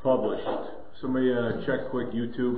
Published. Somebody check quick YouTube.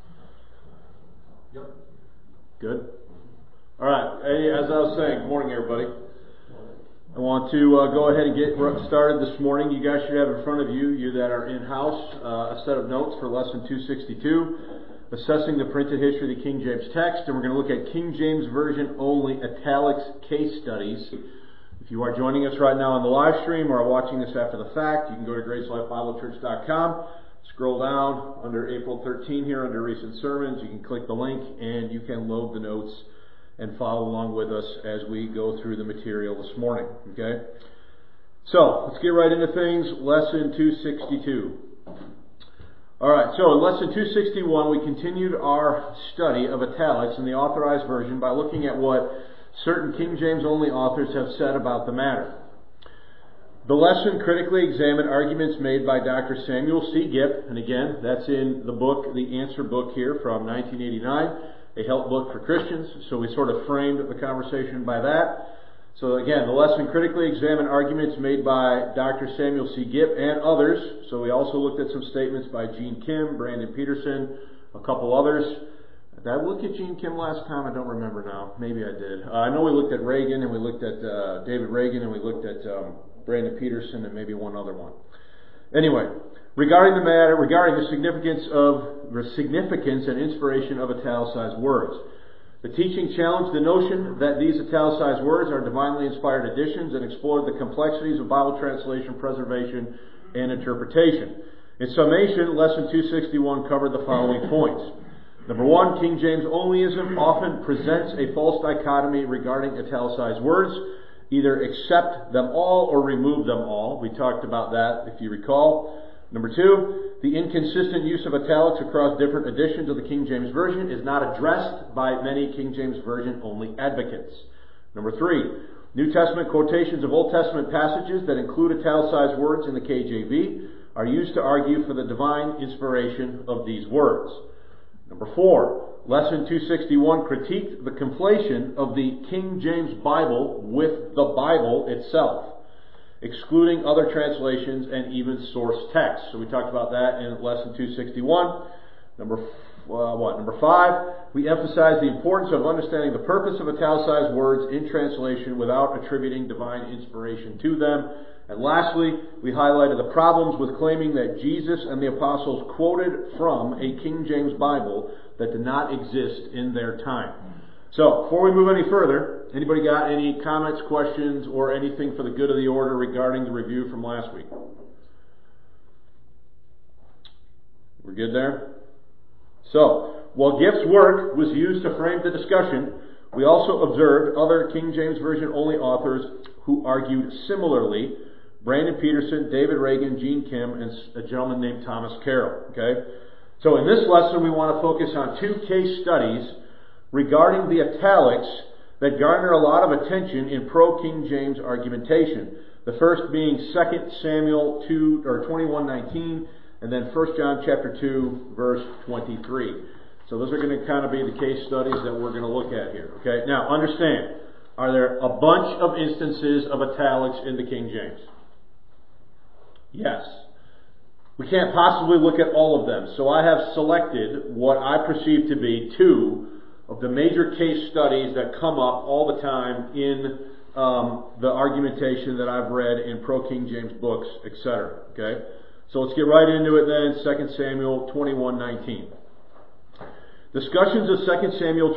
Yep. Good. All right. Hey, as I was saying, good morning, everybody. I want to go ahead and get started this morning. You guys should have in front of you, you that are in-house, a set of notes for Lesson 262, Assessing the Printed History of the King James Text, and we're going to look at King James Version only italics case studies. If you are joining us right now on the live stream or are watching this after the fact, you can go to GraceLifeBibleChurch.com, scroll down under April 13 here under Recent Sermons. You can click the link and you can load the notes and follow along with us as we go through the material this morning. Okay? So, let's get right into things. Lesson 262. Alright, so in Lesson 261 we continued our study of italics in the Authorized Version by looking at what certain King James only authors have said about the matter. The lesson critically examined arguments made by Dr. Samuel C. Gipp, and again, that's in the book, the Answer book here from 1989, a help book for Christians. So we sort of framed the conversation by that. So again, the lesson critically examined arguments made by Dr. Samuel C. Gipp and others. So we also looked at some statements by Gene Kim, Brandon Peterson, a couple others. Did I look at Gene Kim last time? I don't remember now. Maybe I did. I know we looked at Reagan, and we looked at David Reagan, and we looked at Brandon Peterson, and maybe one other one. Anyway, regarding the significance and inspiration of italicized words. The teaching challenged the notion that these italicized words are divinely inspired additions and explored the complexities of Bible translation, preservation, and interpretation. In summation, Lesson 261 covered the following points. Number one, King James onlyism often presents a false dichotomy regarding italicized words. Either accept them all or remove them all. We talked about that, if you recall. Number two, the inconsistent use of italics across different editions of the King James Version is not addressed by many King James Version only advocates. Number three, New Testament quotations of Old Testament passages that include italicized words in the KJV are used to argue for the divine inspiration of these words. Number four, Lesson 261 critiqued the conflation of the King James Bible with the Bible itself, excluding other translations and even source texts. So we talked about that in Lesson 261. Number five, we emphasized the importance of understanding the purpose of italicized words in translation without attributing divine inspiration to them. And lastly, we highlighted the problems with claiming that Jesus and the apostles quoted from a King James Bible that did not exist in their time. So, before we move any further, anybody got any comments, questions, or anything for the good of the order regarding the review from last week? We're good there? So, while Gipp's work was used to frame the discussion, we also observed other King James Version only authors who argued similarly. Brandon Peterson, David Reagan, Gene Kim, and a gentleman named Thomas Carroll. Okay? So in this lesson we want to focus on two case studies regarding the italics that garner a lot of attention in pro-King James argumentation. The first being 2 Samuel 21:19 and then 1 John chapter 2 verse 23. So those are going to kind of be the case studies that we're going to look at here. Okay? Now understand, are there a bunch of instances of italics in the King James? Yes. We can't possibly look at all of them. So I have selected what I perceive to be two of the major case studies that come up all the time in the argumentation that I've read in pro-King James books, etc. Okay? So let's get right into it then. 2 Samuel 21:19. Discussion of 2 Samuel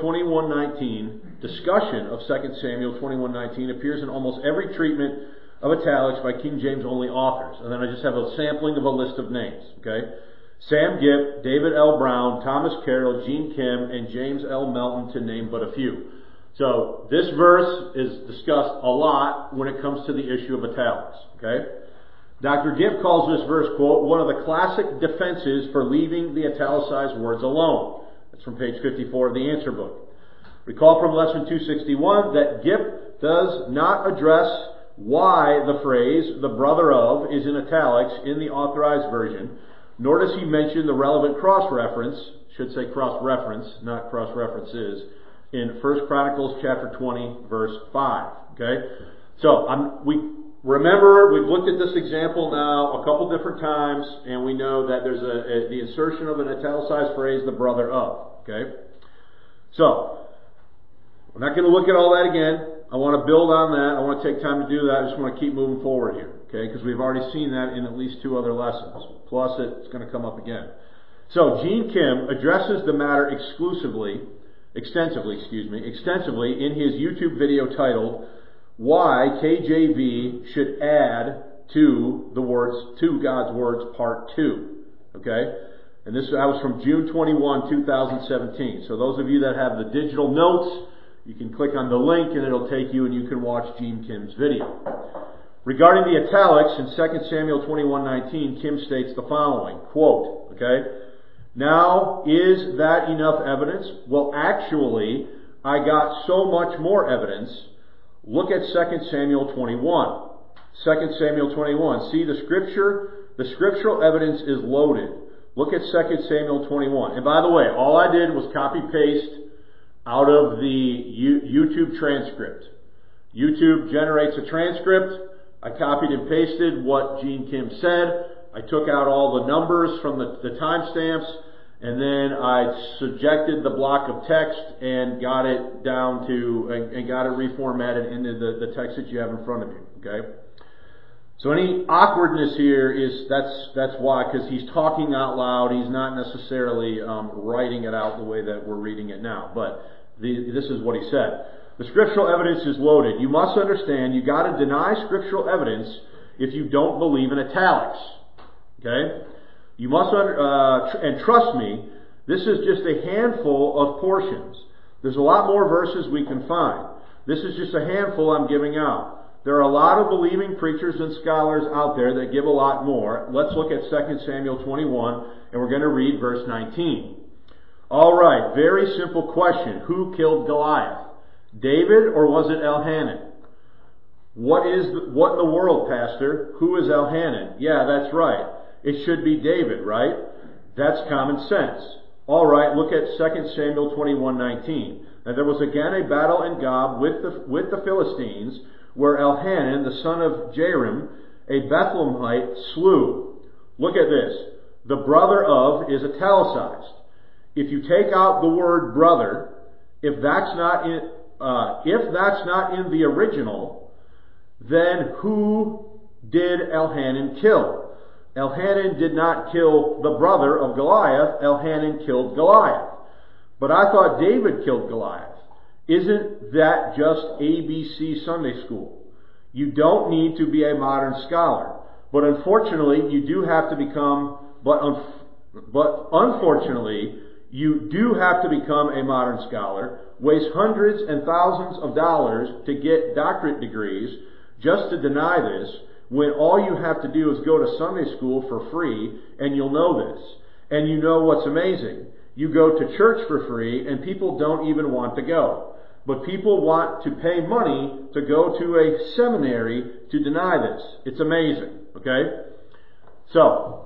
21:19 appears in almost every treatment of italics by King James only authors. And then I just have a sampling of a list of names. Okay? Sam Gipp, David L. Brown, Thomas Carroll, Gene Kim, and James L. Melton, to name but a few. So this verse is discussed a lot when it comes to the issue of italics. Okay? Dr. Gipp calls this verse, quote, one of the classic defenses for leaving the italicized words alone. That's from page 54 of the Answer book. Recall from Lesson 261 that Gipp does not address why the phrase, the brother of, is in italics in the Authorized Version, nor does he mention the relevant cross-reference, should say cross-reference, not cross-references, in 1 Chronicles chapter 20, verse 5. Okay? So, remember, we've looked at this example now a couple different times, and we know that there's the insertion of an italicized phrase, the brother of. Okay? So, we're not going to look at all that again. I want to build on that. I want to take time to do that. I just want to keep moving forward here. Okay? Because we've already seen that in at least 2 other lessons. Plus, it's going to come up again. So, Gene Kim addresses the matter extensively in his YouTube video titled, Why KJV Should Add to God's Words, Part 2. Okay? And that was from June 21, 2017. So those of you that have the digital notes, you can click on the link and it'll take you and you can watch Gene Kim's video. Regarding the italics in 2 Samuel 21:19, Kim states the following, quote, okay, now is that enough evidence? Well, actually, I got so much more evidence. Look at 2 Samuel 21. 2 Samuel 21. See, the scriptural evidence is loaded. Look at 2 Samuel 21. And by the way, all I did was copy-paste out of the YouTube transcript. YouTube generates a transcript. I copied and pasted what Gene Kim said. I took out all the numbers from the timestamps, and then I subjected the block of text and got it down to, and got it reformatted into the text that you have in front of you. Okay? So any awkwardness here is, that's why, because he's talking out loud. He's not necessarily writing it out the way that we're reading it now. But this is what he said. The scriptural evidence is loaded. You must understand, you got to deny scriptural evidence if you don't believe in italics. Okay? You must, and trust me, this is just a handful of portions. There's a lot more verses we can find. This is just a handful I'm giving out. There are a lot of believing preachers and scholars out there that give a lot more. Let's look at 2 Samuel 21, and we're going to read verse 19. All right, very simple question. Who killed Goliath? David, or was it Elhanan? What in the world, Pastor? Who is Elhanan? Yeah, that's right. It should be David, right? That's common sense. All right, look at 2 Samuel 21:19. Now there was again a battle in Gob with the Philistines, where Elhanan, the son of Jarim, a Bethlehemite, slew. Look at this. The brother of is italicized. If you take out the word brother, if that's not in the original, then who did Elhanan kill? Elhanan did not kill the brother of Goliath. Elhanan killed Goliath. But I thought David killed Goliath. Isn't that just ABC Sunday school? You don't need to be a modern scholar. But unfortunately, you do have to become a modern scholar, waste hundreds and thousands of dollars to get doctorate degrees just to deny this, when all you have to do is go to Sunday school for free, and you'll know this. And you know what's amazing? You go to church for free, and people don't even want to go. But people want to pay money to go to a seminary to deny this. It's amazing. Okay? So,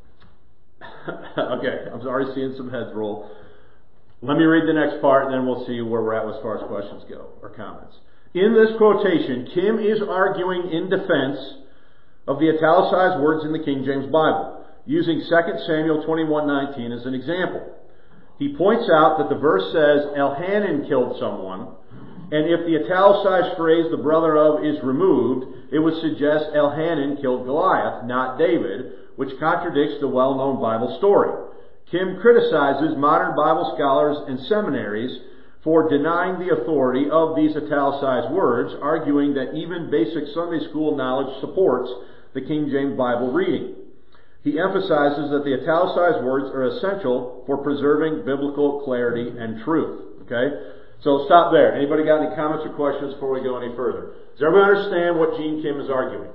okay, I'm already seeing some heads roll. Let me read the next part, and then we'll see where we're at as far as questions go, or comments. In this quotation, Kim is arguing in defense of the italicized words in the King James Bible, using 2 Samuel 21:19 as an example. He points out that the verse says Elhanan killed someone, and if the italicized phrase, the brother of, is removed, it would suggest Elhanan killed Goliath, not David, which contradicts the well-known Bible story. Kim criticizes modern Bible scholars and seminaries for denying the authority of these italicized words, arguing that even basic Sunday school knowledge supports the King James Bible reading. He emphasizes that the italicized words are essential for preserving biblical clarity and truth. Okay? So stop there. Anybody got any comments or questions before we go any further? Does everybody understand what Gene Kim is arguing?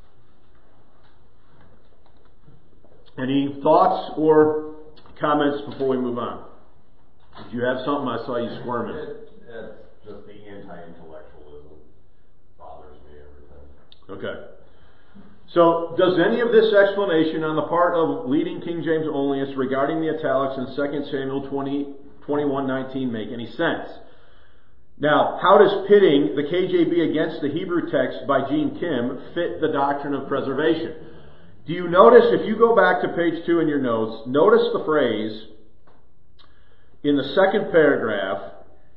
Any thoughts or comments before we move on? Did you have something? I saw you squirming. It's just the anti-intellectualism bothers me every time. Okay. So, does any of this explanation on the part of leading King James onlyists regarding the italics in 2 Samuel 21:19 make any sense? Now, how does pitting the KJV against the Hebrew text by Gene Kim fit the doctrine of preservation? Do you notice, if you go back to page 2 in your notes, notice the phrase in the second paragraph,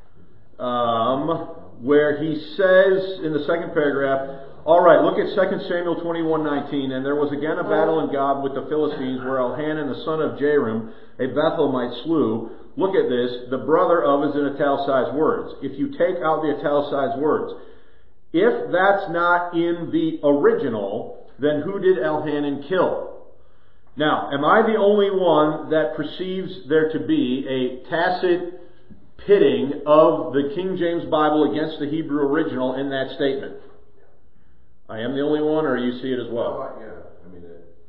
where he says in the second paragraph, all right, look at 2 Samuel 21:19, and there was again a battle in Gob with the Philistines, where Elhanan the son of Jarom, a Bethlehemite, slew. Look at this, the brother of is in italicized words. If you take out the italicized words, if that's not in the original, then who did Elhanan kill? Now, am I the only one that perceives there to be a tacit pitting of the King James Bible against the Hebrew original in that statement? I am the only one, or you see it as well? Yeah, I mean,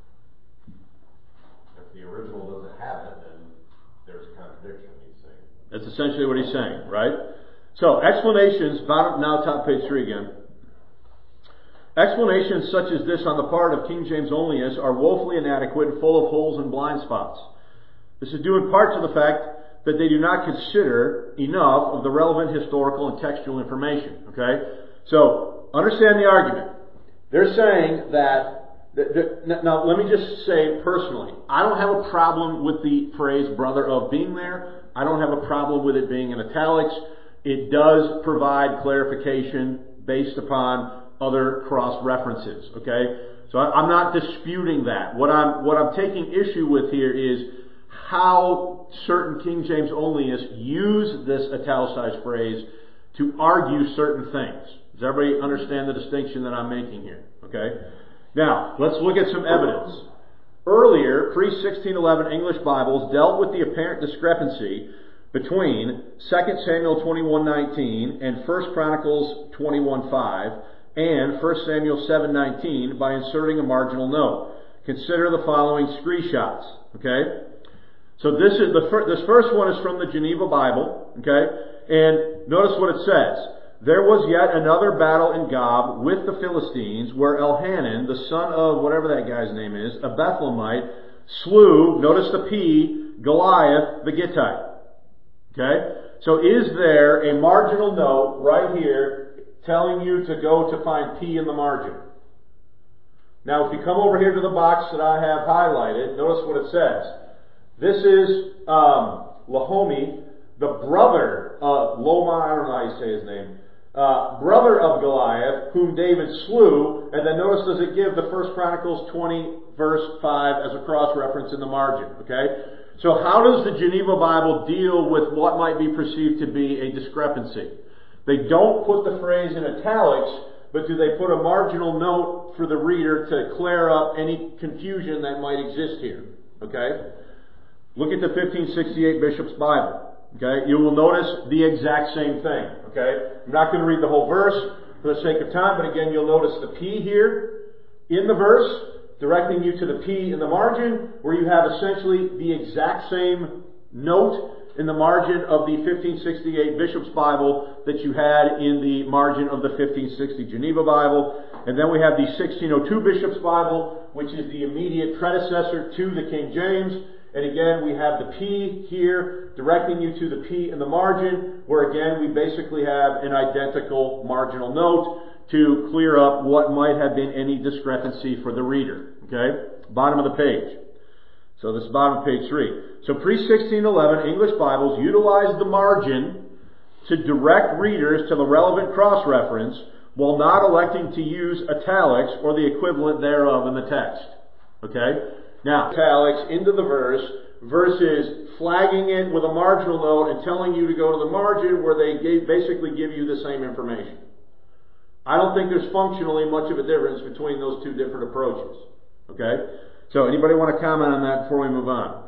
if the original doesn't have it, then there's a contradiction, he's saying. That's essentially what he's saying, right? So, explanations, now top page 3 again. Explanations such as this on the part of King James onlyists are woefully inadequate and full of holes and blind spots. This is due in part to the fact that they do not consider enough of the relevant historical and textual information, okay? So, understand the argument. They're saying that, now let me just say personally, I don't have a problem with the phrase brother of being there. I don't have a problem with it being in italics. It does provide clarification based upon other cross references, okay? So I'm not disputing that. What I'm taking issue with here is how certain King James onlyists use this italicized phrase to argue certain things. Does everybody understand the distinction that I'm making here? Okay? Now, let's look at some evidence. Earlier, pre-1611 English Bibles dealt with the apparent discrepancy between 2 Samuel 21:19 and 1 Chronicles 21:5 and 1 Samuel 7:19 by inserting a marginal note. Consider the following screenshots. Okay? So this first one is from the Geneva Bible. Okay? And notice what it says. There was yet another battle in Gob with the Philistines, where Elhanan, the son of whatever that guy's name is, a Bethlehemite, slew, notice the P, Goliath the Gittite. Okay? So is there a marginal note right here telling you to go to find P in the margin? Now, if you come over here to the box that I have highlighted, notice what it says. This is Lahomi, the brother of Loma, I don't know how you say his name, brother of Goliath, whom David slew, and then notice does it give the 1 Chronicles 20 verse 5 as a cross-reference in the margin, okay? So how does the Geneva Bible deal with what might be perceived to be a discrepancy? They don't put the phrase in italics, but do they put a marginal note for the reader to clear up any confusion that might exist here, okay? Look at the 1568 Bishop's Bible. Okay, you will notice the exact same thing. Okay, I'm not going to read the whole verse for the sake of time, but again, you'll notice the P here in the verse, directing you to the P in the margin, where you have essentially the exact same note in the margin of the 1568 Bishop's Bible that you had in the margin of the 1560 Geneva Bible. And then we have the 1602 Bishop's Bible, which is the immediate predecessor to the King James. And again, we have the P here, directing you to the P in the margin, where again, we basically have an identical marginal note to clear up what might have been any discrepancy for the reader. Okay? Bottom of the page. So this is bottom of page 3. So pre-1611 English Bibles utilized the margin to direct readers to the relevant cross-reference, while not electing to use italics or the equivalent thereof in the text. Okay? Now, italics into the verse versus flagging it with a marginal note and telling you to go to the margin where they basically give you the same information. I don't think there's functionally much of a difference between those two different approaches. Okay? So, anybody want to comment on that before we move on?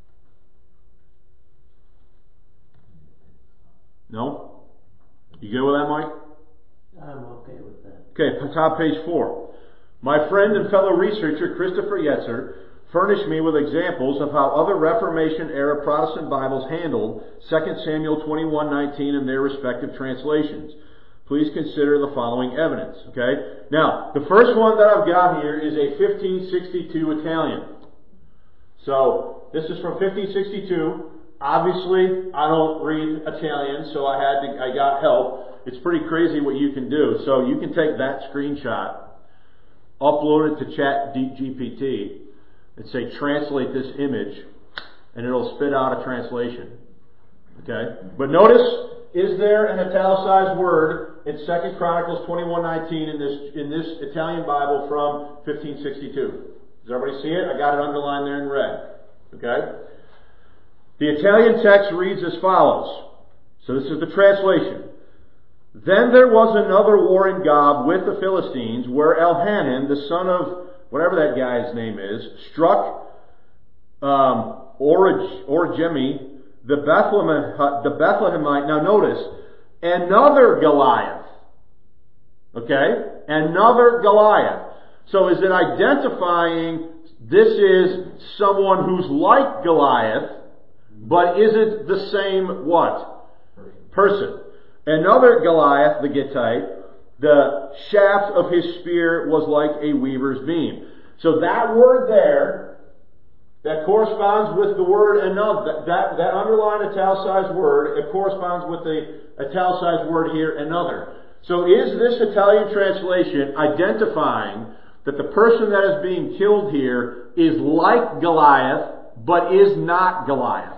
No? You good with that, Mike? I'm okay with that. Okay, top page 4. My friend and fellow researcher Christopher Yetzer furnished me with examples of how other Reformation-era Protestant Bibles handled 2 Samuel 21:19 in their respective translations. Please consider the following evidence. Okay? Now, the first one that I've got here is a 1562 Italian. So, this is from 1562. obviously, I don't read Italian, so I got help. It's pretty crazy what you can do. So you can take that screenshot, upload it to ChatGPT, and say, translate this image, and it'll spit out a translation. Okay? But notice, is there an italicized word in 2 Chronicles 21:19 in this Italian Bible from 1562? Does everybody see it? I got it underlined there in red. Okay? The Italian text reads as follows. So this is the translation. Then there was another war in Gob with the Philistines, where Elhanan, the son of whatever that guy's name is, struck Origemi, the Bethlehemite. Now notice, another Goliath. Okay? Another Goliath. So is it identifying this is someone who's like Goliath, but isn't the same what? Person. Another Goliath, the Gittite, the shaft of his spear was like a weaver's beam. So that word there, that corresponds with the word another, that underlined italicized word, it corresponds with the italicized word here, another. So is this Italian translation identifying that the person that is being killed here is like Goliath, but is not Goliath?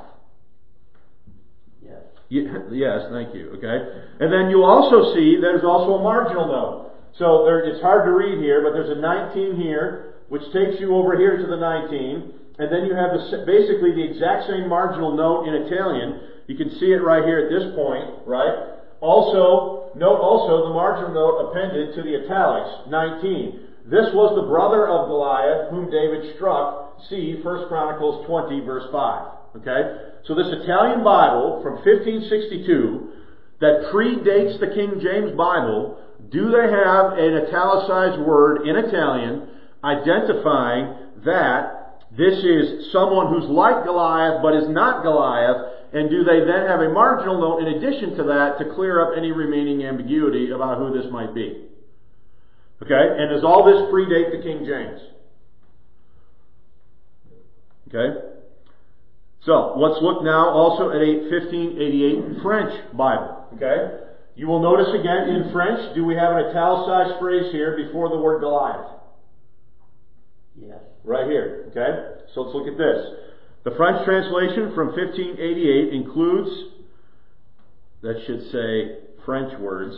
Yes, thank you. Okay, and then you also see there's also a marginal note. So it's hard to read here, but there's a 19 here, which takes you over here to the 19, and then you have basically the exact same marginal note in Italian. You can see it right here at this point, right? Also, note also the marginal note appended to the italics, 19. This was the brother of Goliath, whom David struck. See 1 Chronicles 20, verse 5. Okay? So this Italian Bible from 1562 that predates the King James Bible, do they have an italicized word in Italian identifying that this is someone who's like Goliath but is not Goliath, and do they then have a marginal note in addition to that to clear up any remaining ambiguity about who this might be? Okay? And does all this predate the King James? Okay? So, let's look now also at a 1588 French Bible. Okay? You will notice again in French, do we have an italicized phrase here before the word Goliath? Yes. Right here. Okay? So let's look at this. The French translation from 1588 includes, that should say French words,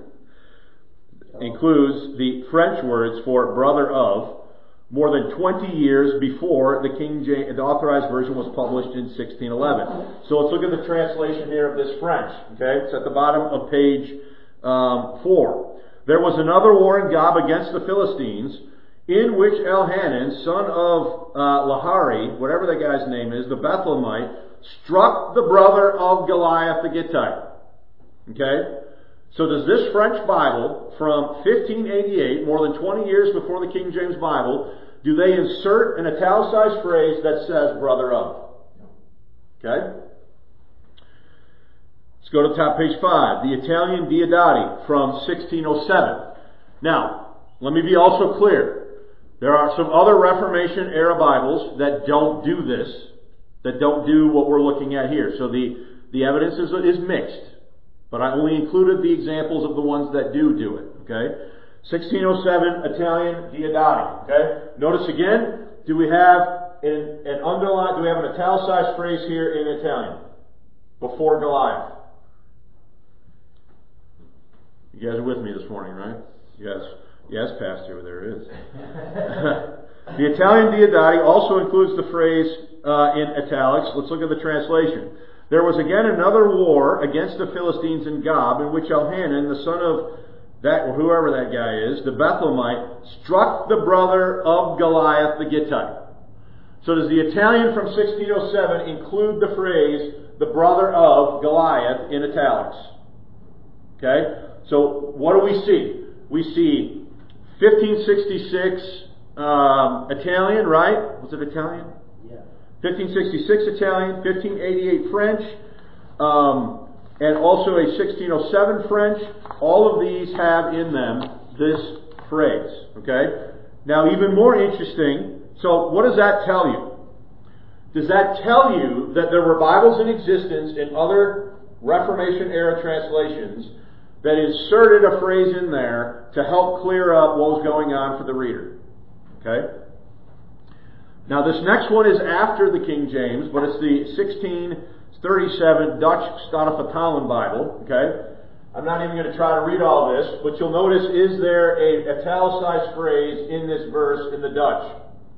includes the French words for brother of, more than 20 years before the the Authorized Version was published in 1611. So let's look at the translation here of this French. Okay, it's at the bottom of page 4. There was another war in Gob against the Philistines, in which Elhanan, son of Lahari, whatever that guy's name is, the Bethlehemite, struck the brother of Goliath the Gittite. Okay? So does this French Bible from 1588, more than 20 years before the King James Bible, do they insert an italicized phrase that says brother of? Okay? Let's go to top page 5. The Italian Diodati from 1607. Now, let me be also clear. There are some other Reformation era Bibles that don't do this, that don't do what we're looking at here. So the evidence is mixed. But I only included the examples of the ones that do it. Okay? 1607 Italian Diodati. Okay? Notice again, do we have an underline? Do we have an italicized phrase here in Italian before Goliath? You guys are with me this morning, right? Yes, Pastor. There is. The Italian Diodati also includes the phrase in italics. Let's look at the translation. There was again another war against the Philistines in Gob, in which Elhanan, the son of that, or whoever that guy is, the Bethlehemite, struck the brother of Goliath the Gittite. So does the Italian from 1607 include the phrase, the brother of Goliath, in italics? Okay? So what do we see? We see 1566 Italian, right? Was it Italian? 1566 Italian, 1588 French, and also a 1607 French. All of these have in them this phrase. Okay? Now, even more interesting, so what does that tell you? Does that tell you that there were Bibles in existence in other Reformation-era translations that inserted a phrase in there to help clear up what was going on for the reader? Okay? Now this next one is after the King James, but it's the 1637 Dutch Statenvertaling Bible. Okay? I'm not even going to try to read all this, but you'll notice, is there a italicized phrase in this verse in the Dutch?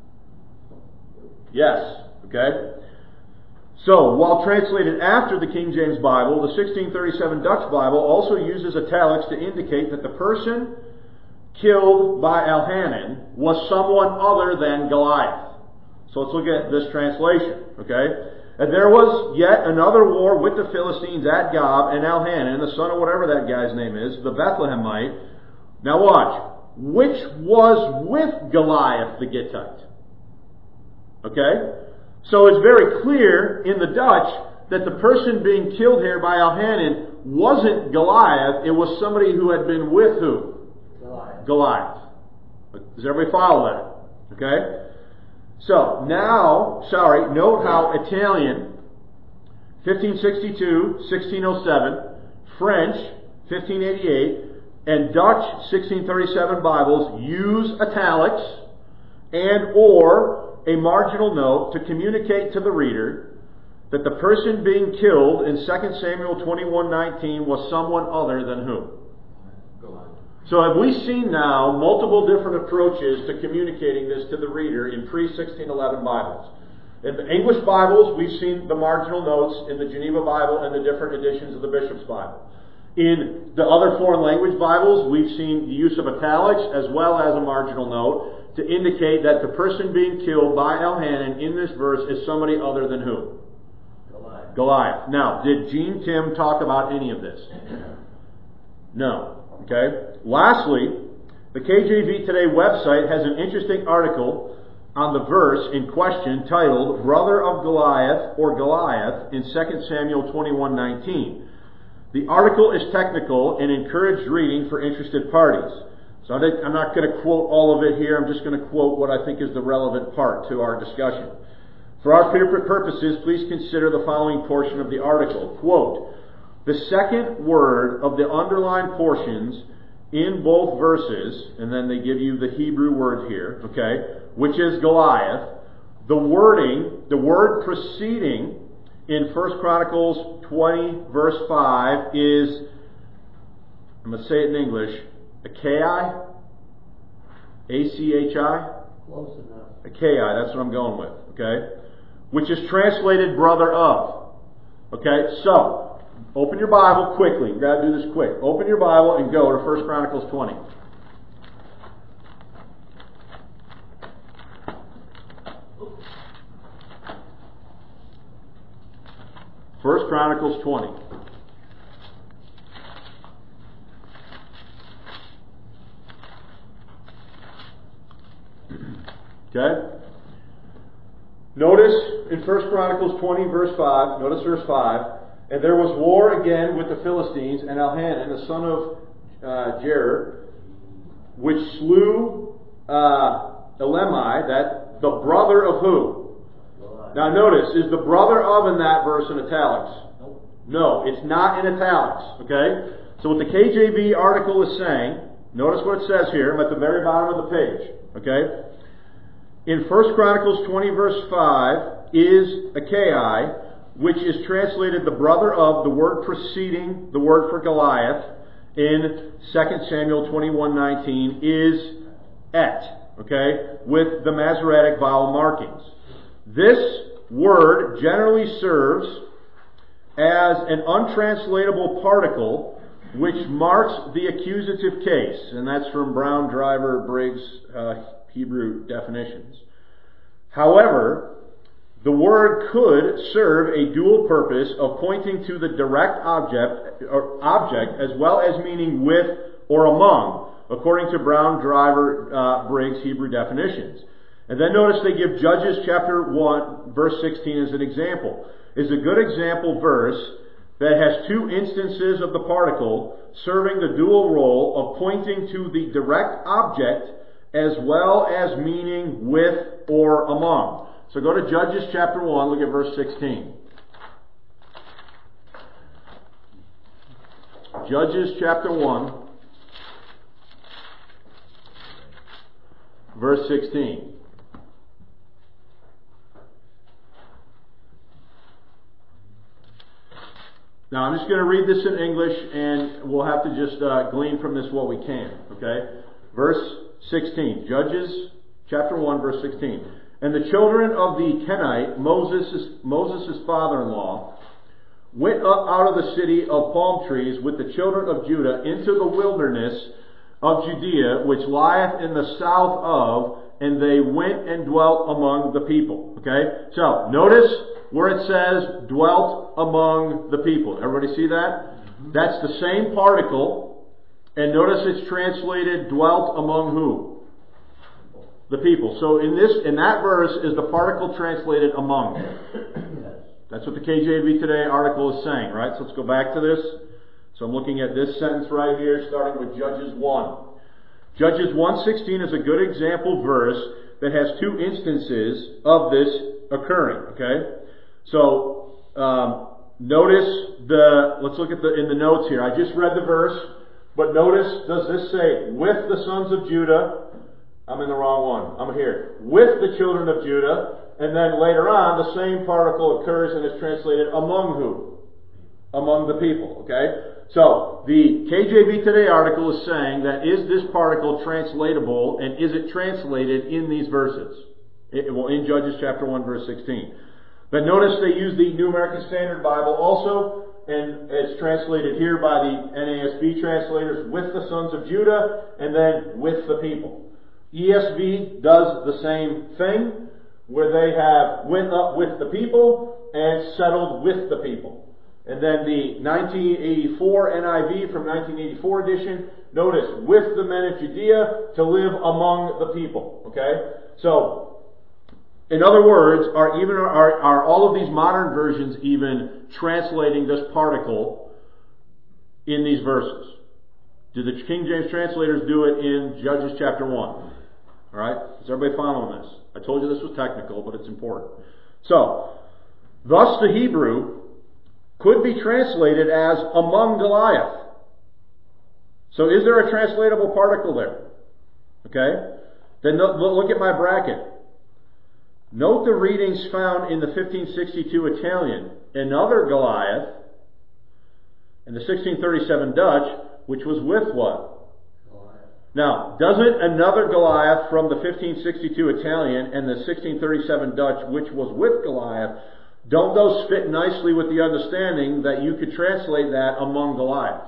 Yes. Okay? So, while translated after the King James Bible, the 1637 Dutch Bible also uses italics to indicate that the person killed by Elhanan was someone other than Goliath. So let's look at this translation. Okay? And there was yet another war with the Philistines at Gob, and Elhanan, the son of whatever that guy's name is, the Bethlehemite. Now watch. Which was with Goliath the Gittite. Okay? So it's very clear in the Dutch that the person being killed here by Elhanan wasn't Goliath, it was somebody who had been with who? Goliath. Does everybody follow that? Okay? So, note how Italian, 1562, 1607, French, 1588, and Dutch, 1637 Bibles use italics and or a marginal note to communicate to the reader that the person being killed in 2 Samuel 21:19 was someone other than who? So have we seen now multiple different approaches to communicating this to the reader in pre-1611 Bibles? In the English Bibles, we've seen the marginal notes in the Geneva Bible and the different editions of the Bishop's Bible. In the other foreign language Bibles, we've seen the use of italics as well as a marginal note to indicate that the person being killed by Elhanan in this verse is somebody other than who? Goliath. Now, did Gene Tim talk about any of this? No. Okay. Lastly, the KJV Today website has an interesting article on the verse in question titled "Brother of Goliath" or Goliath in 2 Samuel 21:19. The article is technical and encouraged reading for interested parties. So I'm not going to quote all of it here. I'm just going to quote what I think is the relevant part to our discussion. For our purposes, please consider the following portion of the article. Quote, "The second word of the underlined portions in both verses," and then they give you the Hebrew word here, okay, which is Goliath. The word preceding in 1 Chronicles 20 verse 5 is, I'm going to say it in English, Achaia? A-C-H-I? Close enough. Achaia, that's what I'm going with, okay? Which is translated brother of. Okay, so, open your Bible quickly. We've got to do this quick. Open your Bible and go to 1 Chronicles 20. First Chronicles 20. Okay? Notice in 1 Chronicles 20 verse 5, notice verse 5, "And there was war again with the Philistines, and Elhanan, the son of Jair, which slew Elimai," that the brother of who? Now notice, is the brother of in that verse in italics? No, it's not in italics. Okay? So what the KJV article is saying, notice what it says here. I'm at the very bottom of the page. Okay? In 1 Chronicles 20 verse 5 is Achaia, which is translated the brother of, the word preceding the word for Goliath in 2 Samuel 21:19 is et, okay, with the Masoretic vowel markings. This word generally serves as an untranslatable particle which marks the accusative case, and that's from Brown, Driver, Briggs, Hebrew definitions. However, the word could serve a dual purpose of pointing to the direct object as well as meaning with or among, according to Brown, Driver, Briggs, Hebrew definitions. And then notice they give Judges chapter 1, verse 16 as an example. It's a good example verse that has two instances of the particle serving the dual role of pointing to the direct object as well as meaning with or among. So go to Judges chapter 1, look at verse 16. Judges chapter 1, verse 16. Now I'm just going to read this in English, and we'll have to just glean from this what we can. Okay? Verse 16. Judges chapter 1, verse 16. And the children of the Kenite, Moses' father-in-law, went up out of the city of palm trees with the children of Judah into the wilderness of Judea, which lieth in the south of, and they went and dwelt among the people. Okay? So, notice where it says, dwelt among the people. Everybody see that? That's the same particle, and notice it's translated, dwelt among who? The people. So in that verse is the particle translated among. That's what the KJV Today article is saying, right? So let's go back to this. So I'm looking at this sentence right here, starting with Judges 1. Judges 1:16 is a good example verse that has two instances of this occurring, okay? So, notice let's look at in the notes here. I just read the verse, but notice, does this say, with the sons of Judah? I'm in the wrong one. I'm here. With the children of Judah. And then later on, the same particle occurs and is translated among who? Among the people. Okay? So, the KJV Today article is saying that is this particle translatable, and is it translated in these verses? In Judges chapter 1, verse 16. But notice they use the New American Standard Bible also, and it's translated here by the NASB translators, with the sons of Judah, and then with the people. ESV does the same thing, where they have went up with the people and settled with the people. And then the 1984 NIV from 1984 edition, notice, with the men of Judea to live among the people. Okay? So, in other words, are all of these modern versions even translating this particle in these verses? Do the King James translators do it in Judges chapter 1? Alright? Is everybody following this? I told you this was technical, but it's important. So, thus the Hebrew could be translated as among Goliath. So is there a translatable particle there? Okay? Then look at my bracket. Note the readings found in the 1562 Italian, another Goliath, and the 1637 Dutch, which was with what? Goliath. Now, doesn't another Goliath from the 1562 Italian and the 1637 Dutch, which was with Goliath, don't those fit nicely with the understanding that you could translate that among Goliath?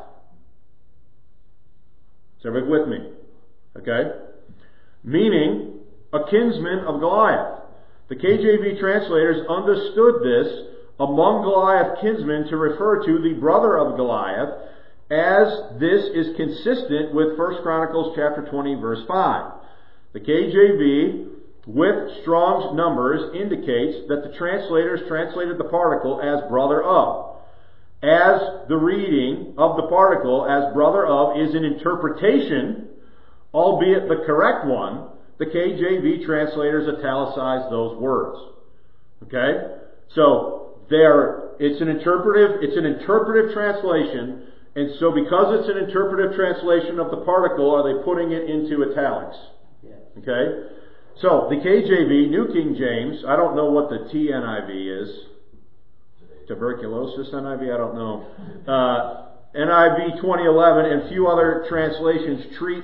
Is everybody with me? Okay? Meaning, a kinsman of Goliath. The KJV translators understood this among Goliath kinsmen to refer to the brother of Goliath, as this is consistent with 1 Chronicles chapter 20 verse 5. The KJV with Strong's numbers indicates that the translators translated the particle as brother of. As the reading of the particle as brother of is an interpretation, albeit the correct one, the KJV translators italicize those words. Okay? So, it's an interpretive translation, and so because it's an interpretive translation of the particle, are they putting it into italics? Yes. Okay? So, the KJV, New King James, I don't know what the TNIV is. Tuberculosis NIV, I don't know. NIV 2011 and few other translations treat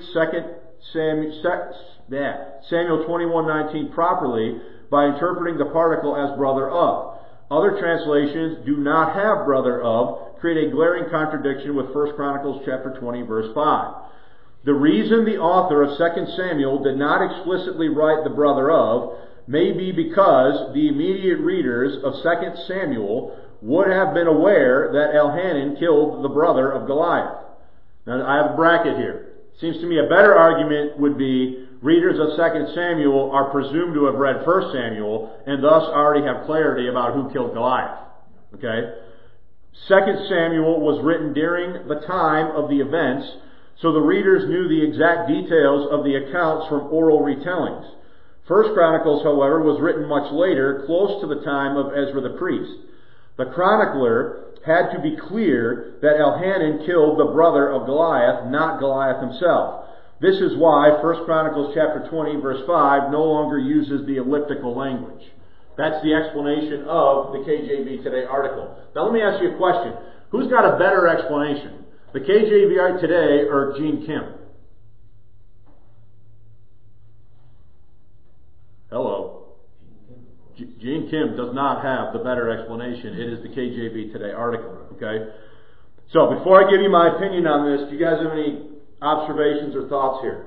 Samuel 21:19 properly by interpreting the particle as brother of. Other translations do not have brother of, create a glaring contradiction with 1 Chronicles chapter 20 verse 5. The reason the author of 2 Samuel did not explicitly write the brother of may be because the immediate readers of 2 Samuel would have been aware that Elhanan killed the brother of Goliath. Now I have a bracket here. Seems to me a better argument would be readers of 2 Samuel are presumed to have read 1 Samuel and thus already have clarity about who killed Goliath. Okay? 2 Samuel was written during the time of the events, so the readers knew the exact details of the accounts from oral retellings. First Chronicles, however, was written much later, close to the time of Ezra the priest. The chronicler had to be clear that Elhanan killed the brother of Goliath, not Goliath himself. This is why 1 Chronicles chapter 20, verse 5 no longer uses the elliptical language. That's the explanation of the KJV Today article. Now let me ask you a question. Who's got a better explanation? The KJV Today or Gene Kim? Hello. Gene Kim does not have the better explanation. It is the KJV Today article. Okay? So before I give you my opinion on this, do you guys have any observations or thoughts here?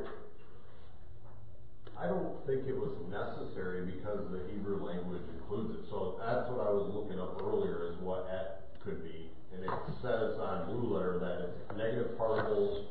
I don't think it was necessary because the Hebrew language includes it. So that's what I was looking up earlier is what et could be. And it says on Blue Letter that it's negative particles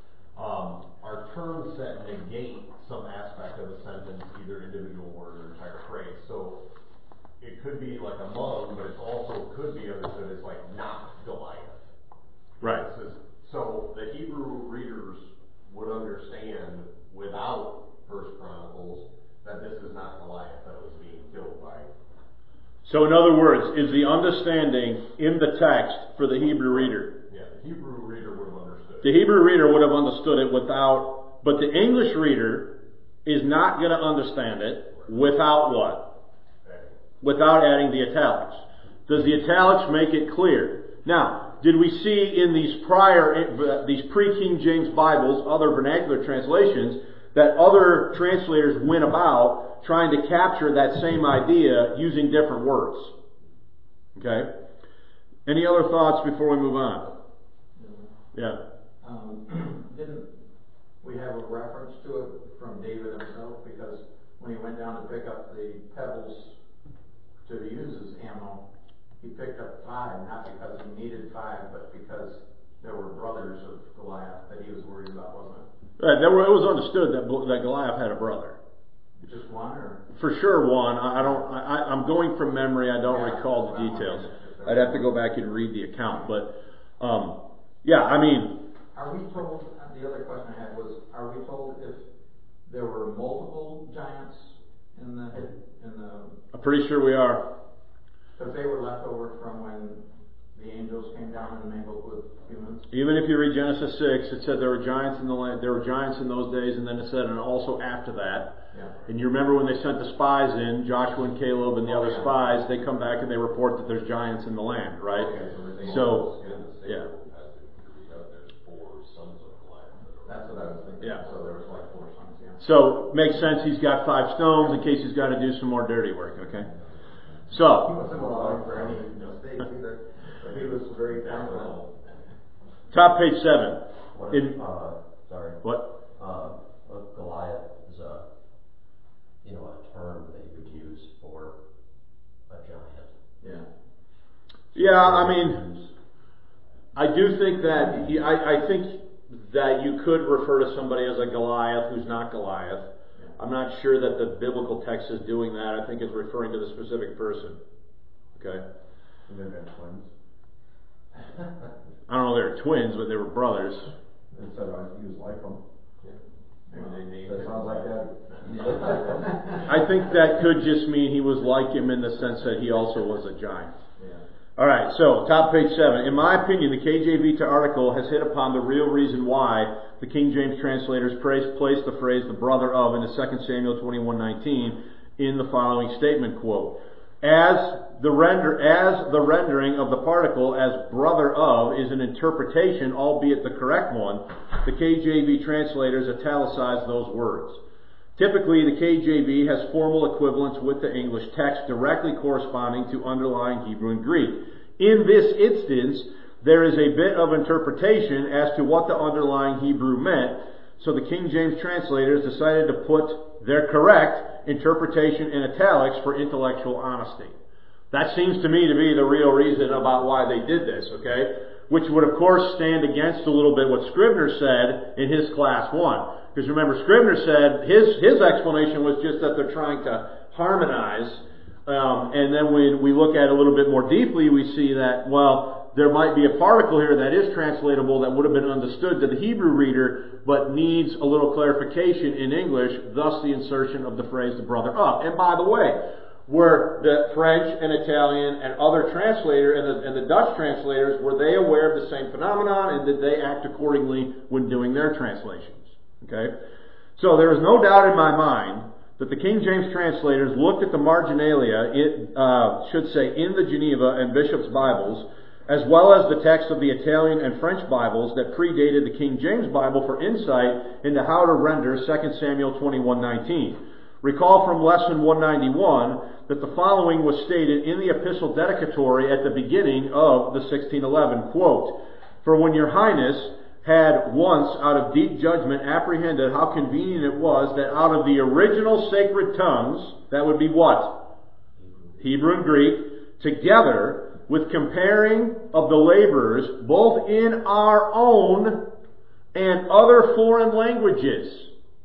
are terms that negate some aspect of a sentence, either individual word or entire phrase. So it could be like among, but it also could be understood as like not Goliath. Right. So the Hebrew readers would understand without First Chronicles that this is not Goliath that was being killed by. So in other words, is the understanding in the text for the Hebrew reader? Yeah, the Hebrew reader would have understood. The Hebrew reader would have understood it without, but the English reader is not going to understand it without what? Without adding the italics. Does the italics make it clear? Now, did we see in these pre-King James Bibles, other vernacular translations, that other translators went about trying to capture that same idea using different words? Okay? Any other thoughts before we move on? Yeah. Didn't we have a reference to it from David himself? Because when he went down to pick up the pebbles to use as ammo, he picked up 5, not because he needed 5, but because there were brothers of Goliath that he was worried about, wasn't it? Right, it was understood that Goliath had a brother. Just one, or? For sure one. I'm going from memory. I don't recall the details. I'd have to go back and read the account. But, yeah, I mean... Are we told, the other question I had was, are we told if there were multiple giants in the... I'm pretty sure we are. Because they were left over from when the angels came down and mingled with humans? Even if you read Genesis 6, it said there were giants in the land. There were giants in those days, and then it said, and also after that. Yeah. And you remember when they sent the spies in, Joshua and Caleb and the other spies, they come back and they report that there's giants in the land, right? Okay, so yeah. That's what I was thinking. Yeah. So there was like 4 sons, yeah. So makes sense. He's got 5 stones in case he's got to do some more dirty work. Okay. He So wasn't allowing for any mistakes either. But he was very thankful. top page 7. What Goliath is a term that you would use for a giant. Yeah. Yeah, I mean, I do think that I think that you could refer to somebody as a Goliath who's not Goliath. I'm not sure that the biblical text is doing that. I think it's referring to the specific person. Okay? And then they're twins. I don't know if they were twins, but they were brothers. And so he was like them. Maybe they named That it. sounds like that. I think that could just mean he was like him in the sense that he also was a giant. Alright, so top page 7. In my opinion, the KJV article has hit upon the real reason why the King James translators placed the phrase the brother of in the 2 Samuel 21:19 in the following statement, quote, as the rendering of the particle as brother of is an interpretation, albeit the correct one, the KJV translators italicize those words. Typically, the KJV has formal equivalents with the English text directly corresponding to underlying Hebrew and Greek. In this instance, there is a bit of interpretation as to what the underlying Hebrew meant, so the King James translators decided to put their correct interpretation in italics for intellectual honesty. That seems to me to be the real reason about why they did this, okay? Which would, of course, stand against a little bit what Scribner said in his class 1. Because remember, Scribner said his explanation was just that they're trying to harmonize. And then when we look at it a little bit more deeply, we see that, well, there might be a particle here that is translatable that would have been understood to the Hebrew reader, but needs a little clarification in English, thus the insertion of the phrase the brother of. And by the way, were the French and Italian and other translators and the Dutch translators, were they aware of the same phenomenon, and did they act accordingly when doing their translations? Okay? So there is no doubt in my mind that the King James translators looked at the marginalia, in the Geneva and Bishop's Bibles, as well as the text of the Italian and French Bibles that predated the King James Bible for insight into how to render 2 Samuel 21:19. Recall from lesson 191 that the following was stated in the epistle dedicatory at the beginning of the 1611, quote, "For when your Highness had once, out of deep judgment, apprehended how convenient it was that out of the original sacred tongues," that would be what? Hebrew and Greek, "together with comparing of the laborers, both in our own and other foreign languages,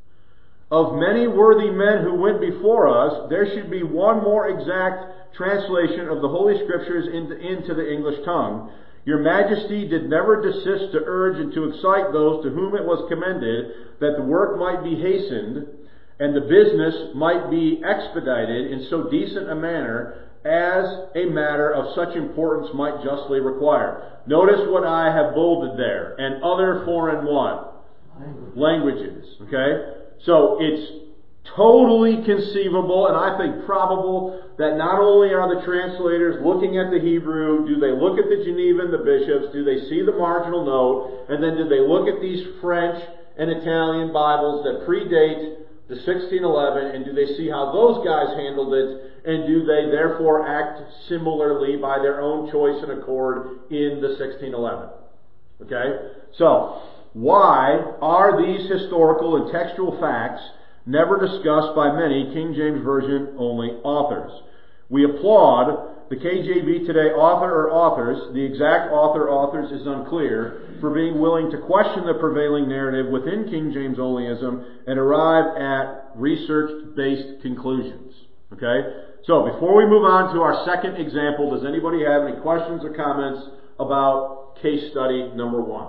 of many worthy men who went before us, there should be one more exact translation of the Holy Scriptures into the English tongue. Your Majesty did never desist to urge and to excite those to whom it was commended that the work might be hastened and the business might be expedited in so decent a manner as a matter of such importance might justly require." Notice what I have bolded there. And other foreign what? Languages. Okay? So it's totally conceivable, and I think probable, that not only are the translators looking at the Hebrew, do they look at the Geneva and the Bishops, do they see the marginal note, and then do they look at these French and Italian Bibles that predate the 1611, and do they see how those guys handled it, and do they therefore act similarly by their own choice and accord in the 1611? Okay? So, why are these historical and textual facts never discussed by many King James Version only authors? We applaud the KJV Today author or authors, the exact authors is unclear, for being willing to question the prevailing narrative within King James onlyism and arrive at research-based conclusions. Okay? So, before we move on to our second example, does anybody have any questions or comments about case study number 1?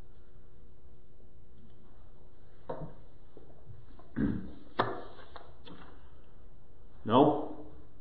No?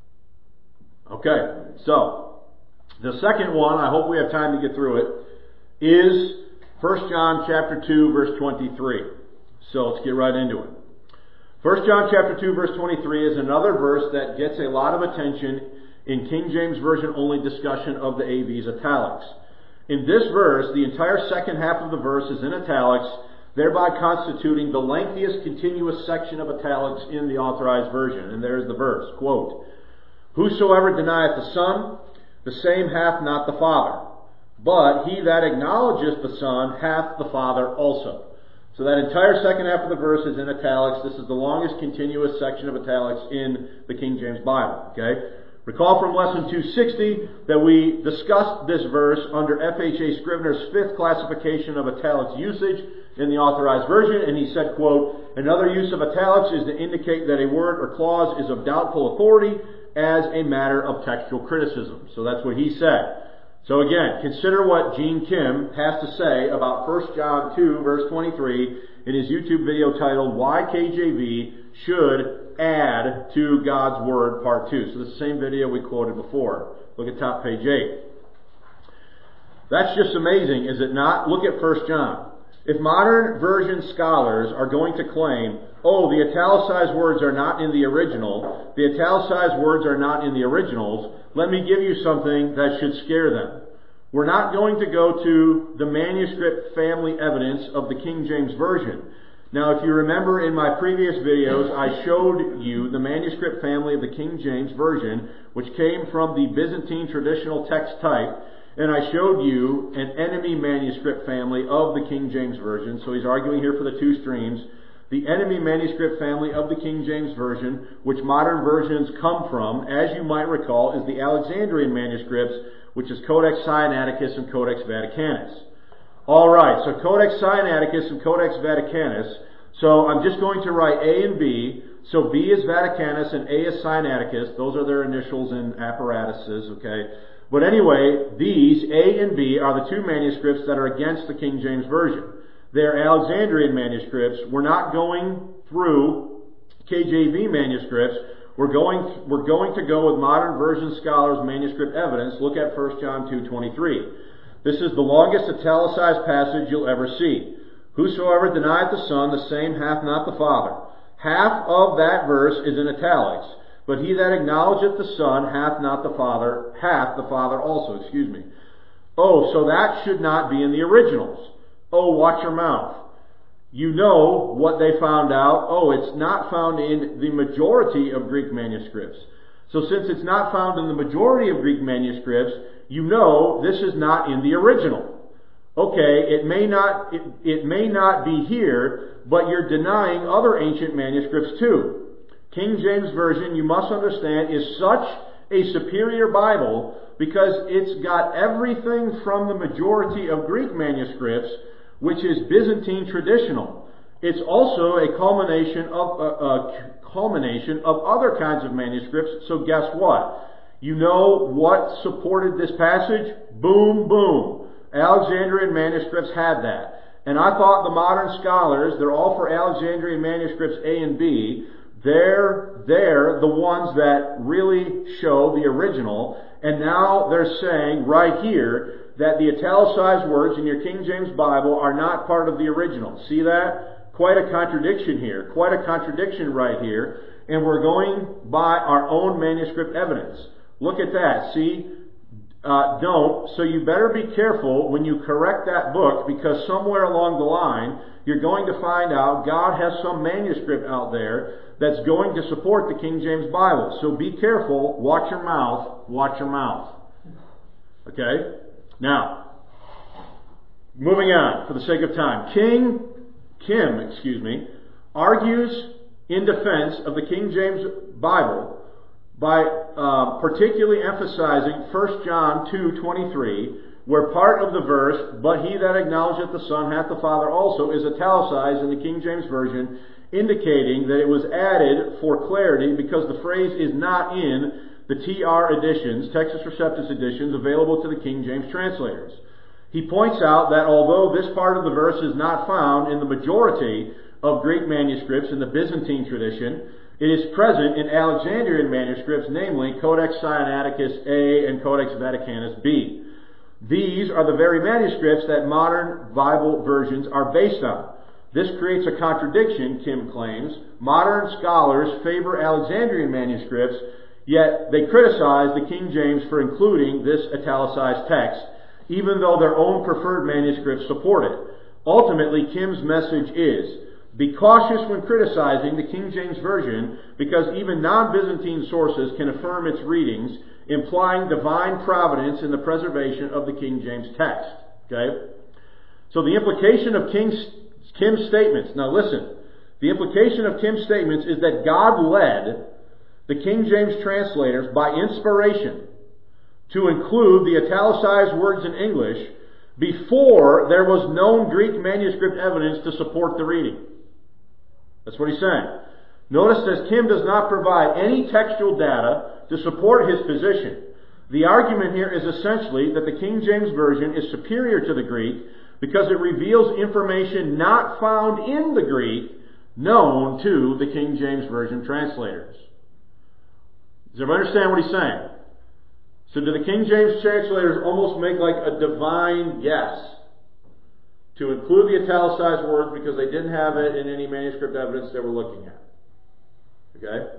Okay, so the second one, I hope we have time to get through it, is 1 John chapter 2 verse 23. So let's get right into it. 1 John chapter 2 verse 23 is another verse that gets a lot of attention in King James Version only discussion of the AV's italics. In this verse, the entire second half of the verse is in italics, thereby constituting the lengthiest continuous section of italics in the Authorized Version. And there's the verse, quote, "Whosoever denieth the Son, the same hath not the Father. But he that acknowledgeth the Son hath the Father also." So that entire second half of the verse is in italics. This is the longest continuous section of italics in the King James Bible. Okay? Recall from lesson 260 that we discussed this verse under F.H.A. Scrivener's 5th classification of italics usage in the Authorized Version, and he said, quote, "Another use of italics is to indicate that a word or clause is of doubtful authority as a matter of textual criticism." So that's what he said. So again, consider what Gene Kim has to say about 1 John 2 verse 23 in his YouTube video titled, "Why KJV Should Add to God's Word, Part 2. So the same video we quoted before. Look at top page 8. That's just amazing, is it not? Look at 1 John. If modern version scholars are going to claim, oh, the italicized words are not in the original, the italicized words are not in the originals, let me give you something that should scare them. We're not going to go to the manuscript family evidence of the King James Version. Now, if you remember in my previous videos, I showed you the manuscript family of the King James Version, which came from the Byzantine traditional text type, and I showed you an enemy manuscript family of the King James Version. So he's arguing here for the two streams. The enemy manuscript family of the King James Version, which modern versions come from, as you might recall, is the Alexandrian manuscripts, which is Codex Sinaiticus and Codex Vaticanus. Alright, so Codex Sinaiticus and Codex Vaticanus. So I'm just going to write A and B. So B is Vaticanus and A is Sinaiticus. Those are their initials and apparatuses, okay? But anyway, these, A and B, are the two manuscripts that are against the King James Version. They're Alexandrian manuscripts. We're not going through KJV manuscripts. We're going to go with modern version scholars' manuscript evidence. Look at 1 John 2:23. This is the longest italicized passage you'll ever see. Whosoever denieth the Son, the same hath not the Father. Half of that verse is in italics. But he that acknowledgeth the Son hath not the Father, hath the Father also, Oh, so that should not be in the originals. Oh, watch your mouth. You know what they found out. Oh, it's not found in the majority of Greek manuscripts. So since it's not found in the majority of Greek manuscripts, you know this is not in the original. Okay, it may not be here, but you're denying other ancient manuscripts too. King James Version, you must understand, is such a superior Bible because it's got everything from the majority of Greek manuscripts, which is Byzantine traditional. It's also a culmination of other kinds of manuscripts. So guess what? You know what supported this passage? Boom, boom. Alexandrian manuscripts had that. And I thought the modern scholars, they're all for Alexandrian manuscripts A and B. They're the ones that really show the original. And now they're saying right here that the italicized words in your King James Bible are not part of the original. See that? Quite a contradiction here. Quite a contradiction right here. And we're going by our own manuscript evidence. Look at that. See? Don't. So you better be careful when you correct that book, because somewhere along the line you're going to find out God has some manuscript out there that's going to support the King James Bible. So be careful. Watch your mouth. Watch your mouth. Okay? Now, moving on for the sake of time. Kim, argues in defense of the King James Bible by particularly emphasizing 1 John 2:23, where part of the verse, but he that acknowledgeth the Son hath the Father also, is italicized in the King James Version, indicating that it was added for clarity because the phrase is not in the TR editions, Textus Receptus editions, available to the King James translators. He points out that although this part of the verse is not found in the majority of Greek manuscripts in the Byzantine tradition, it is present in Alexandrian manuscripts, namely Codex Sinaiticus A and Codex Vaticanus B. These are the very manuscripts that modern Bible versions are based on. This creates a contradiction, Kim claims. Modern scholars favor Alexandrian manuscripts, yet they criticize the King James for including this italicized text, even though their own preferred manuscripts support it. Ultimately, Kim's message is, be cautious when criticizing the King James Version, because even non-Byzantine sources can affirm its readings, implying divine providence in the preservation of the King James text. Okay? So the implication of Kim's statements, now listen, the implication of Kim's statements is that God led the King James translators by inspiration to include the italicized words in English before there was known Greek manuscript evidence to support the reading. That's what he's saying. Notice that Kim does not provide any textual data to support his position. The argument here is essentially that the King James Version is superior to the Greek because it reveals information not found in the Greek known to the King James Version translators. Does everybody understand what he's saying? So do the King James translators almost make like a divine guess to include the italicized words because they didn't have it in any manuscript evidence they were looking at? Okay?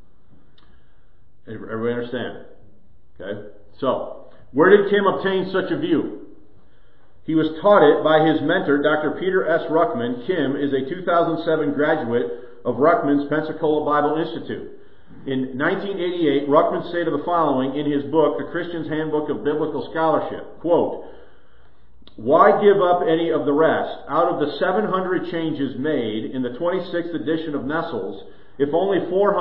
Everybody understand? Okay? So, where did Kim obtain such a view? He was taught it by his mentor, Dr. Peter S. Ruckman. Kim is a 2007 graduate of Ruckman's Pensacola Bible Institute. In 1988, Ruckman stated the following in his book, The Christian's Handbook of Biblical Scholarship. Quote, why give up any of the rest? Out of the 700 changes made in the 26th edition of Nestle's, if only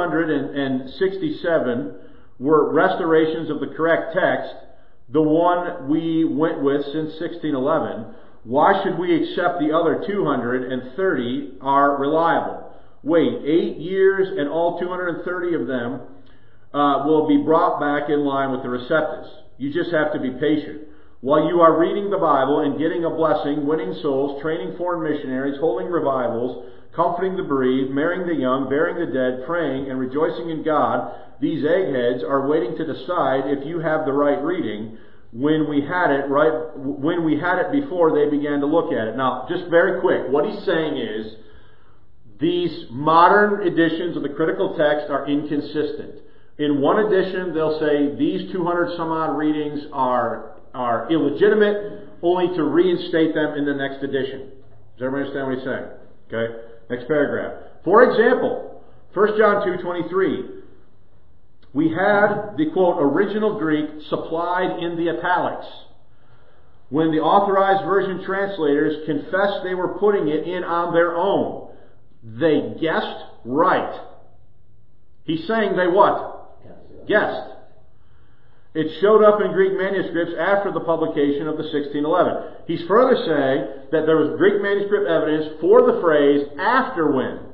467 were restorations of the correct text, the one we went with since 1611, why should we accept the other 230 are reliable? Wait, 8 years and all 230 of them will be brought back in line with the Receptus. You just have to be patient. While you are reading the Bible and getting a blessing, winning souls, training foreign missionaries, holding revivals, comforting the bereaved, marrying the young, burying the dead, praying, and rejoicing in God, these eggheads are waiting to decide if you have the right reading. When we had it before they began to look at it. Now, just very quick, what he's saying is these modern editions of the critical text are inconsistent. In one edition, they'll say these 200 some odd readings are illegitimate, only to reinstate them in the next edition. Does everybody understand what he's saying? Okay. Next paragraph. For example, 1 John 2:23. We had the, quote, original Greek supplied in the italics. When the authorized version translators confessed they were putting it in on their own, they guessed right. He's saying they what? Guessed. It showed up in Greek manuscripts after the publication of the 1611. He's further saying that there was Greek manuscript evidence for the phrase after when?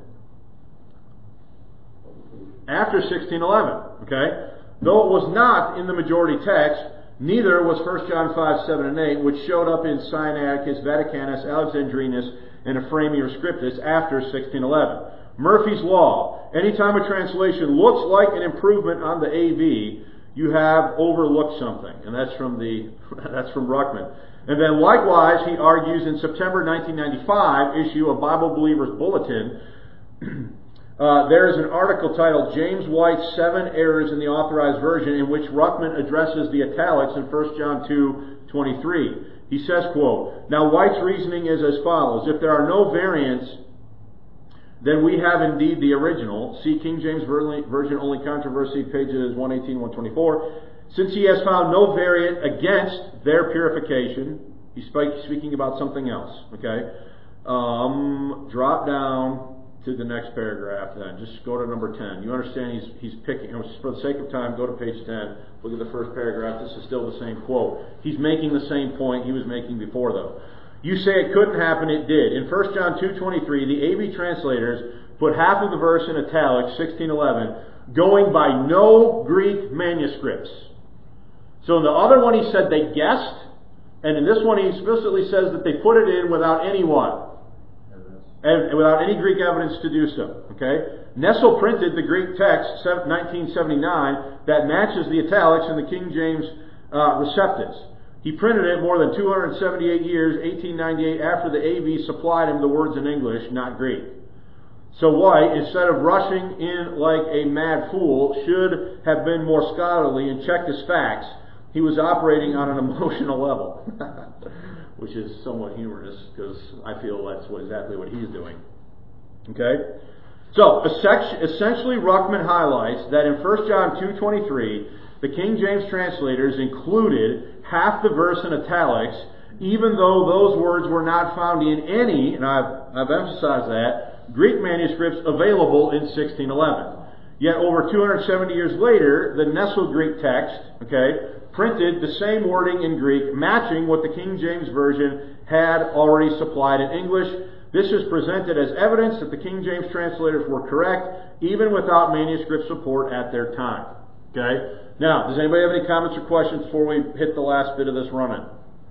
After 1611, okay? Though it was not in the majority text, neither was 1 John 5, 7, and 8, which showed up in Sinaiticus, Vaticanus, Alexandrinus, and Ephraemi Scriptus after 1611. Murphy's Law. Anytime a translation looks like an improvement on the AV, you have overlooked something. And that's from Ruckman. And then likewise, he argues in September 1995 issue of Bible Believers Bulletin, there is an article titled James White's 7 Errors in the Authorized Version, in which Ruckman addresses the italics in 1 John 2:23. He says, quote, now White's reasoning is as follows. If there are no variants, then we have indeed the original. See King James Version Only Controversy, pages 118, 124. Since he has found no variant against their purification, he's speaking about something else, okay? Drop down to the next paragraph then. Just go to number 10. You understand he's picking, for the sake of time, go to page 10. Look at the first paragraph. This is still the same quote. He's making the same point he was making before though. You say it couldn't happen, it did. In 1 John 2:23, the AV translators put half of the verse in italics, 1611, going by no Greek manuscripts. So in the other one he said they guessed, and in this one he explicitly says that they put it in without any what? And without any Greek evidence to do so. Okay? Nessel printed the Greek text, 1979, that matches the italics in the King James Receptus. He printed it more than 278 years, 1898, after the AV supplied him the words in English, not Greek. So White, instead of rushing in like a mad fool, should have been more scholarly and checked his facts. He was operating on an emotional level. Which is somewhat humorous, because I feel that's exactly what he's doing. Okay? So, essentially Ruckman highlights that in 1 John 2:23, the King James translators included half the verse in italics, even though those words were not found in any, and I've emphasized that, Greek manuscripts available in 1611. Yet over 270 years later, the Nessel Greek text, okay, printed the same wording in Greek, matching what the King James Version had already supplied in English. This is presented as evidence that the King James translators were correct, even without manuscript support at their time. Okay? Now, does anybody have any comments or questions before we hit the last bit of this run-in?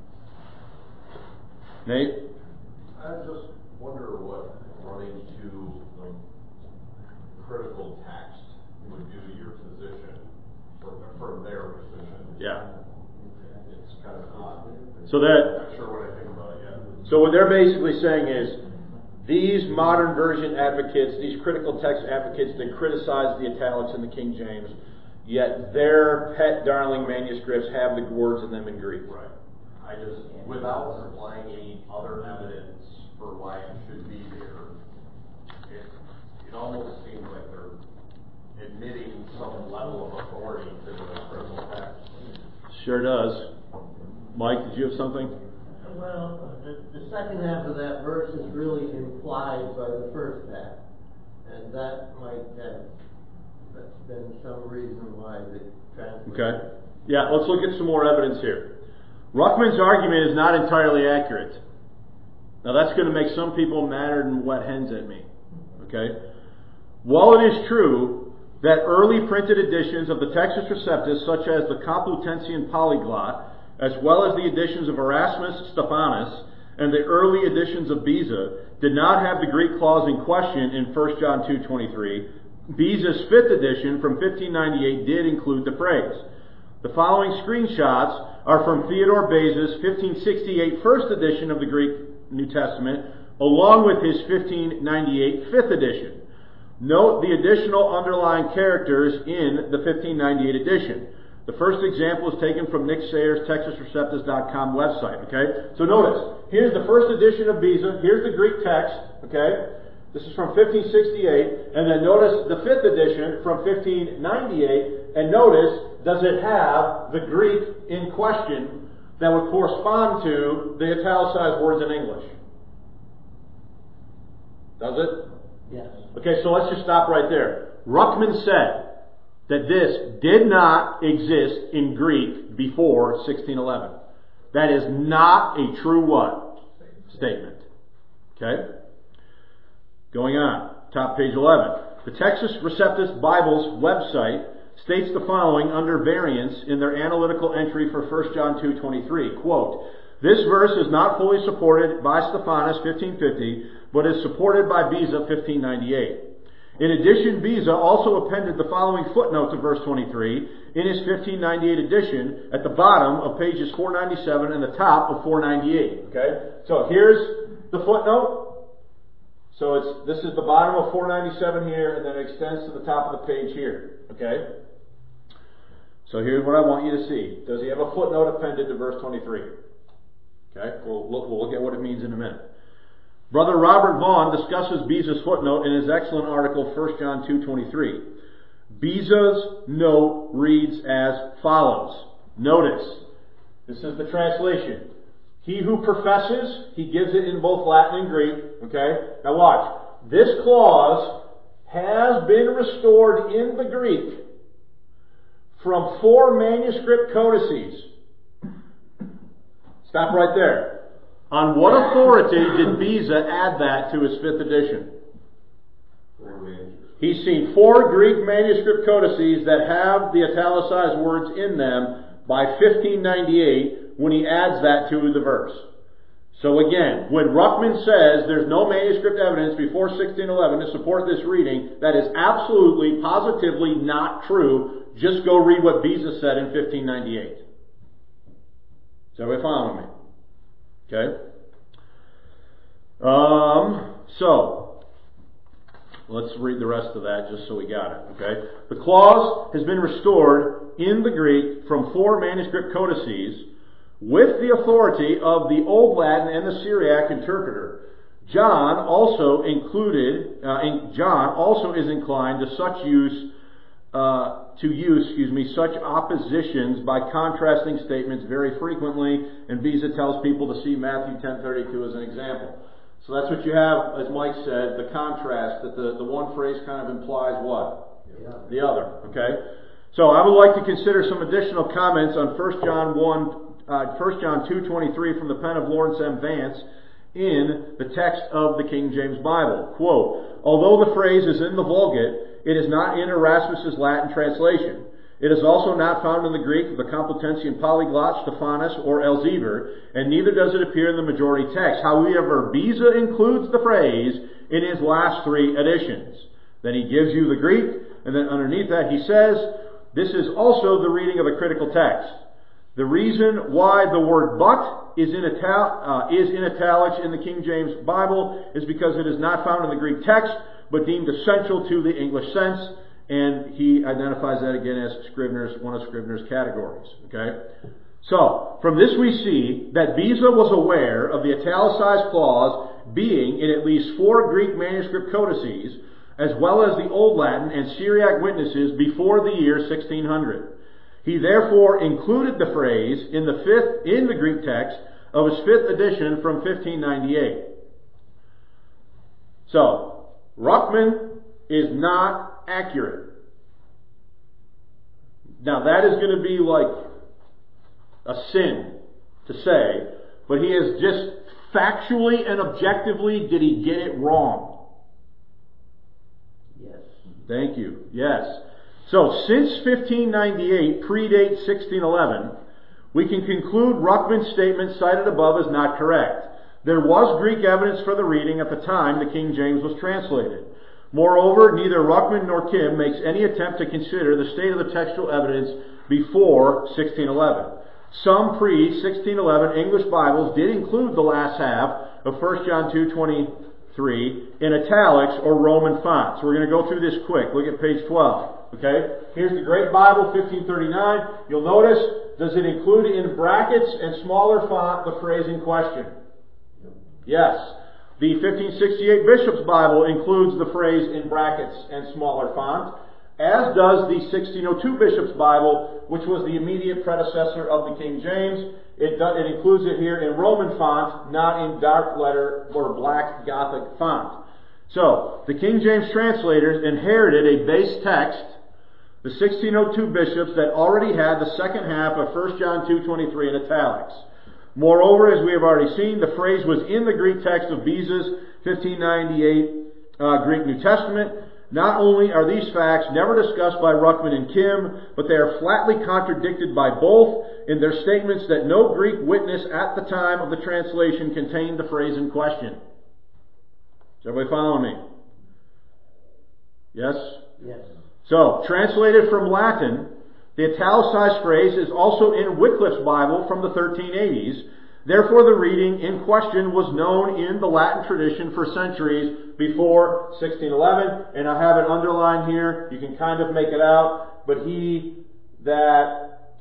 Nate? I just wonder what running to the critical text would do to your position from their position. Yeah. It's kind of odd. So that, I'm not sure what I think about it yet. so what they're basically saying is, these modern version advocates, these critical text advocates, they criticize the italics in the King James, yet their pet darling manuscripts have the words in them in Greek. Right. I just, without supplying any other evidence for why it should be there, it almost seems like they're admitting some level of authority to the critical text. Sure does. Mike, did you have something? Well, the second half of that verse is really implied by the first half. And that might have been some reason why the translation... Okay. Yeah, let's look at some more evidence here. Ruckman's argument is not entirely accurate. Now that's going to make some people madder than wet hens at me. Okay? While it is true that early printed editions of the Textus Receptus, such as the Complutensian Polyglot, as well as the editions of Erasmus Stephanus and the early editions of Beza, did not have the Greek clause in question in 1 John 2:23. Beza's 5th edition from 1598 did include the phrase. The following screenshots are from Theodore Beza's 1568 1st edition of the Greek New Testament, along with his 1598 5th edition. Note the additional underlying characters in the 1598 edition. The first example is taken from Nick Sayers' TextusReceptus.com website. Okay, so notice, here's the first edition of Beza, here's the Greek text, okay? This is from 1568, and then notice the 5th edition from 1598, and notice, does it have the Greek in question that would correspond to the italicized words in English? Does it? Yes. Okay, so let's just stop right there. Ruckman said that this did not exist in Greek before 1611. That is not a true what? Statement. Okay? Going on, top page 11. The Textus Receptus Bible's website states the following under variants in their analytical entry for 1 John 2:23. Quote, "This verse is not fully supported by Stephanus 1550, but is supported by Beza 1598. In addition, Beza also appended the following footnote to verse 23 in his 1598 edition at the bottom of pages 497 and the top of 498. Okay, so here's the footnote. So this is the bottom of 497 here, and then it extends to the top of the page here. Okay? So here's what I want you to see. Does he have a footnote appended to verse 23? Okay? We'll look at what it means in a minute. Brother Robert Vaughn discusses Beza's footnote in his excellent article, 1 John 2:23. Beza's note reads as follows. Notice, this is the translation. He who professes, he gives it in both Latin and Greek. Okay? Now watch. This clause has been restored in the Greek from 4 manuscript codices. Stop right there. On what authority did Beza add that to his 5th edition? He's seen 4 Greek manuscript codices that have the italicized words in them by 1598 when he adds that to the verse. So again, when Ruckman says there's no manuscript evidence before 1611 to support this reading, that is absolutely, positively not true. Just go read what Beza said in 1598. Is everybody following me? Okay? So, let's read the rest of that just so we got it. Okay? The clause has been restored in the Greek from 4 manuscript codices with the authority of the Old Latin and the Syriac interpreter. John also is inclined to use such oppositions by contrasting statements very frequently, and Beza tells people to see Matthew 10:32 as an example. So that's what you have, as Mike said, the contrast, that the one phrase kind of implies what? The other. Okay? So I would like to consider some additional comments on 1 John 2:23 from the pen of Lawrence M. Vance in the text of the King James Bible. Quote, "Although the phrase is in the Vulgate, it is not in Erasmus's Latin translation. It is also not found in the Greek of the Complutensian Polyglot, Stephanus, or Elzevir, and neither does it appear in the majority text. However, Beza includes the phrase in his last 3 editions." Then he gives you the Greek, and then underneath that he says, "This is also the reading of a critical text. The reason why the word but is in italics in the King James Bible is because it is not found in the Greek text, but deemed essential to the English sense," and he identifies that again as one of Scribner's categories. Okay? So, from this we see that Beza was aware of the italicized clause being in at least 4 Greek manuscript codices, as well as the Old Latin and Syriac witnesses before the year 1600. He therefore included the phrase in the Greek text of his 5th edition from 1598. So, Ruckman is not accurate. Now that is going to be like a sin to say, but he is just factually and objectively, did he get it wrong? Yes. Thank you. Yes. So, since 1598 predates 1611, we can conclude Ruckman's statement cited above is not correct. There was Greek evidence for the reading at the time the King James was translated. Moreover, neither Ruckman nor Kim makes any attempt to consider the state of the textual evidence before 1611. Some pre-1611 English Bibles did include the last half of 1 John 2:23 in italics or Roman font. So we're going to go through this quick. Look at page 12. Okay? Here's the Great Bible, 1539. You'll notice, does it include in brackets and smaller font the phrase in question? Yes. The 1568 Bishop's Bible includes the phrase in brackets and smaller font, as does the 1602 Bishop's Bible, which was the immediate predecessor of the King James. It includes it here in Roman font, not in dark letter or black Gothic font. So, the King James translators inherited a base text, the 1602 bishops, that already had the second half of 1 John 2:23 in italics. Moreover, as we have already seen, the phrase was in the Greek text of Beza's 1598 Greek New Testament. Not only are these facts never discussed by Ruckman and Kim, but they are flatly contradicted by both in their statements that no Greek witness at the time of the translation contained the phrase in question. Is everybody following me? Yes? Yes. So, translated from Latin, the italicized phrase is also in Wycliffe's Bible from the 1380s. Therefore, the reading in question was known in the Latin tradition for centuries before 1611. And I have it underlined here. You can kind of make it out. But he that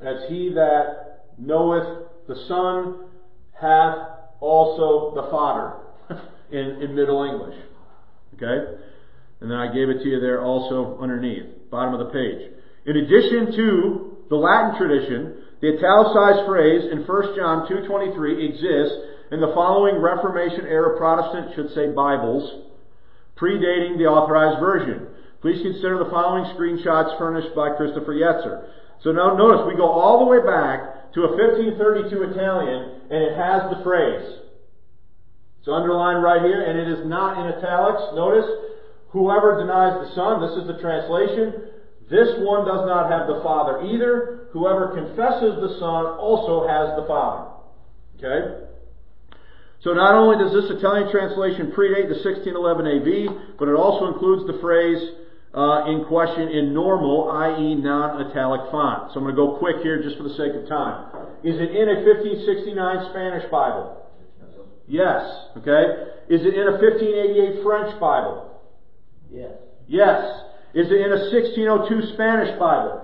knoweth the Son hath also the Father in Middle English. Okay? And then I gave it to you there also underneath, bottom of the page. In addition to the Latin tradition, the italicized phrase in 1 John 2:23 exists in the following Reformation-era Protestant, should say Bibles, predating the Authorized Version. Please consider the following screenshots furnished by Christopher Yetzer. So now notice, we go all the way back to a 1532 Italian, and it has the phrase. It's underlined right here, and it is not in italics. Notice, whoever denies the Son, this is the translation, this one does not have the Father either. Whoever confesses the Son also has the Father. Okay? So not only does this Italian translation predate the 1611 AV, but it also includes the phrase in question in normal, i.e. non-italic font. So I'm going to go quick here just for the sake of time. Is it in a 1569 Spanish Bible? Yes. Okay? Is it in a 1588 French Bible? Yes. Yes. Is it in a 1602 Spanish Bible?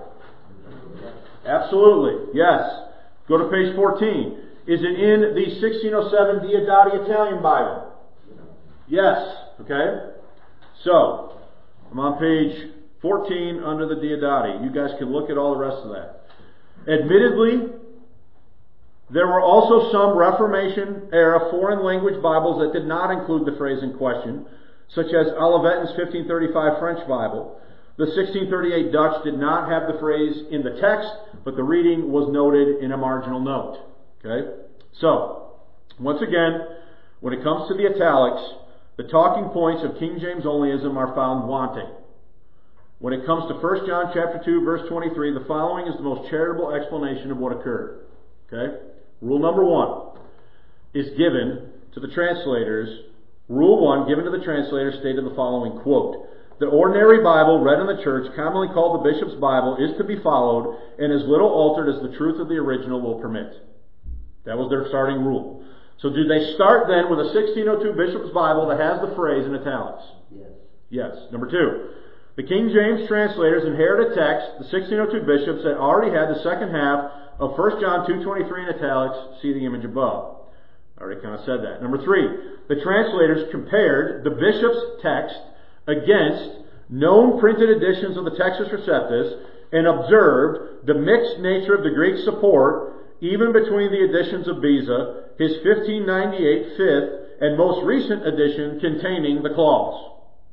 Absolutely. Yes. Go to page 14. Is it in the 1607 Diodati Italian Bible? Yes. Okay? So, I'm on page 14 under the Diodati. You guys can look at all the rest of that. Admittedly, there were also some Reformation-era foreign language Bibles that did not include the phrase in question, such as Olivetan's 1535 French Bible. The 1638 Dutch did not have the phrase in the text, but the reading was noted in a marginal note. Okay? So, once again, when it comes to the italics, the talking points of King James onlyism are found wanting. When it comes to 1 John chapter 2, verse 23, the following is the most charitable explanation of what occurred. Okay? Rule number 1 is given to the translators. Rule 1, given to the translators, stated the following, quote, "The ordinary Bible read in the church, commonly called the Bishop's Bible, is to be followed and as little altered as the truth of the original will permit." That was their starting rule. So did they start then with a 1602 Bishop's Bible that has the phrase in italics? Yes. Yes. Number 2, the King James translators inherit a text, the 1602 bishops, that already had the second half of 1 John 2:23 in italics. See the image above. I already kind of said that. Number 3, the translators compared the bishop's text against known printed editions of the Textus Receptus and observed the mixed nature of the Greek support even between the editions of Beza, his 1598 fifth and most recent edition containing the clause.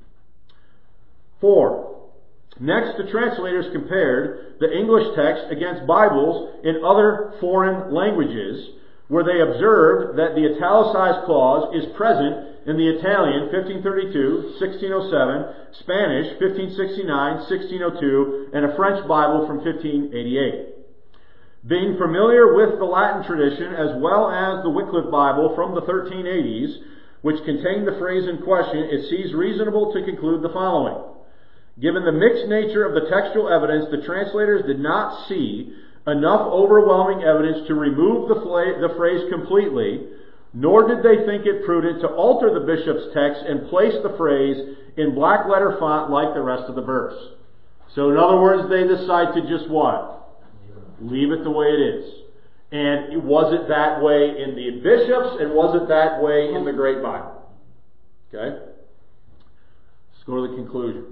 4. Next, the translators compared the English text against Bibles in other foreign languages, where they observed that the italicized clause is present in the Italian, 1532, 1607, Spanish, 1569, 1602, and a French Bible from 1588. Being familiar with the Latin tradition as well as the Wycliffe Bible from the 1380s, which contained the phrase in question, it seems reasonable to conclude the following. Given the mixed nature of the textual evidence, the translators did not see enough overwhelming evidence to remove the phrase completely, nor did they think it prudent to alter the bishop's text and place the phrase in black letter font like the rest of the verse. So in other words, they decide to just what? Leave it the way it is. And was it that way in the bishops, and was it that way in the Great Bible? Okay? Let's go to the conclusion.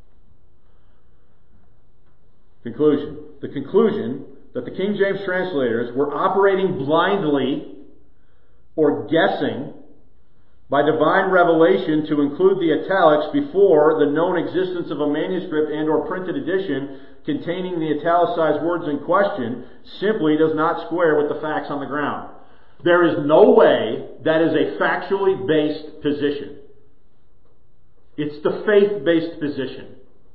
Conclusion. The conclusion that the King James translators were operating blindly or guessing by divine revelation to include the italics before the known existence of a manuscript and or printed edition containing the italicized words in question simply does not square with the facts on the ground. There is no way that is a factually based position. It's the faith-based position.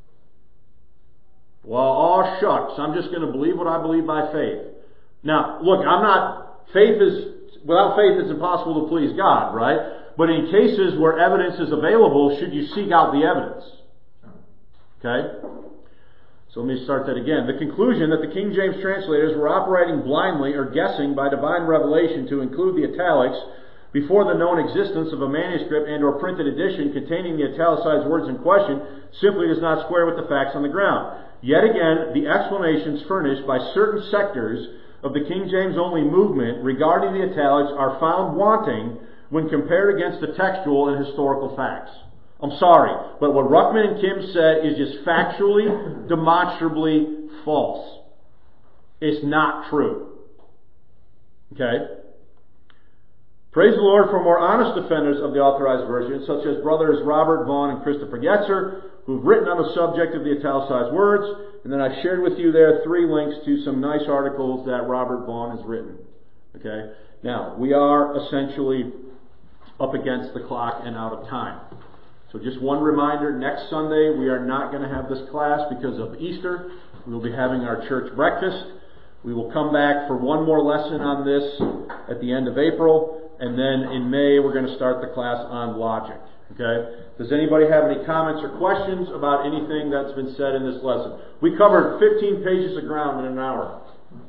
Well, shucks, I'm just going to believe what I believe by faith. Now, look, without faith it's impossible to please God, right? But in cases where evidence is available, should you seek out the evidence? Okay? So let me start that again. The conclusion that the King James translators were operating blindly or guessing by divine revelation to include the italics before the known existence of a manuscript and or printed edition containing the italicized words in question simply does not square with the facts on the ground. Yet again, the explanations furnished by certain sectors of the King James only movement regarding the italics are found wanting when compared against the textual and historical facts. I'm sorry, but what Ruckman and Kim said is just factually, demonstrably false. It's not true. Okay? Praise the Lord for more honest defenders of the Authorized Version, such as brothers Robert Vaughn and Christopher Getzer, who've written on the subject of the italicized words, and then I've shared with you there 3 links to some nice articles that Robert Vaughn has written. Okay? Now, we are essentially up against the clock and out of time. So just one reminder, next Sunday we are not going to have this class because of Easter. We will be having our church breakfast. We will come back for one more lesson on this at the end of April, and then in May we're going to start the class on logic. Okay? Does anybody have any comments or questions about anything that's been said in this lesson? We covered 15 pages of ground in an hour.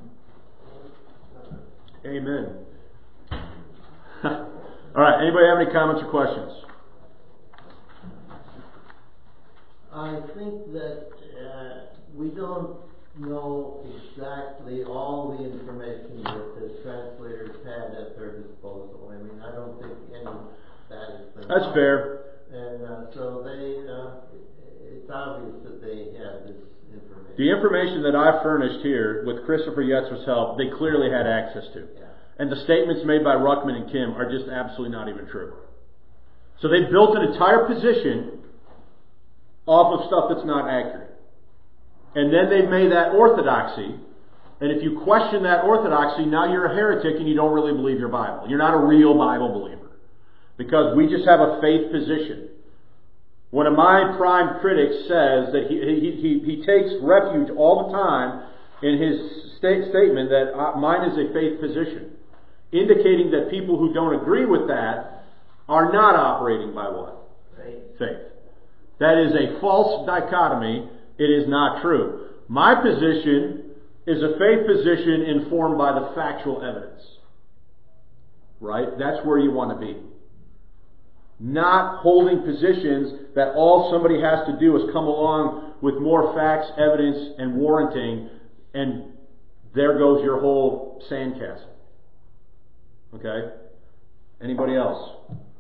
Amen. All right, anybody have any comments or questions? I think that we don't know exactly all the information that the translators had at their disposal. I mean, I don't think any of that has been. That's fair. And so it's obvious that they had this information. The information that I furnished here with Christopher Yetzer's help, they clearly had access to. Yeah. And the statements made by Ruckman and Kim are just absolutely not even true. So they built an entire position off of stuff that's not accurate. And then they've made that orthodoxy. And if you question that orthodoxy, now you're a heretic and you don't really believe your Bible. You're not a real Bible believer. Because we just have a faith position. One of my prime critics says that he takes refuge all the time in his statement that mine is a faith position. Indicating that people who don't agree with that are not operating by what? Faith. That is a false dichotomy. It is not true. My position is a faith position informed by the factual evidence. Right? That's where you want to be. Not holding positions that all somebody has to do is come along with more facts, evidence, and warranting, and there goes your whole sandcastle. Okay? Anybody else?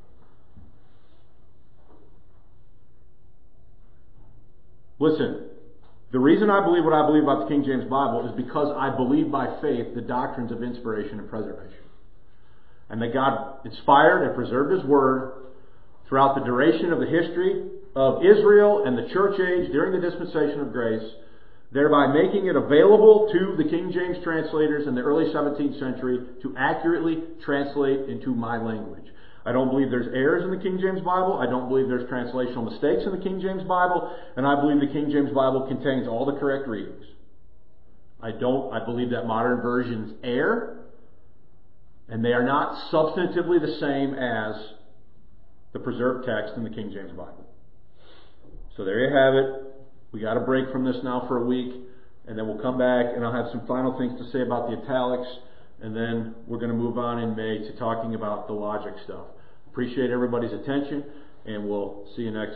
Listen, the reason I believe what I believe about the King James Bible is because I believe by faith the doctrines of inspiration and preservation. And that God inspired and preserved His Word throughout the duration of the history of Israel and the church age during the dispensation of grace, thereby making it available to the King James translators in the early 17th century to accurately translate into my language. I don't believe there's errors in the King James Bible. I don't believe there's translational mistakes in the King James Bible. And I believe the King James Bible contains all the correct readings. I believe that modern versions err, and they are not substantively the same as the preserved text in the King James Bible. So there you have it. We got a break from this now for a week, and then we'll come back and I'll have some final things to say about the italics, and then we're going to move on in May to talking about the logic stuff. Appreciate everybody's attention, and we'll see you next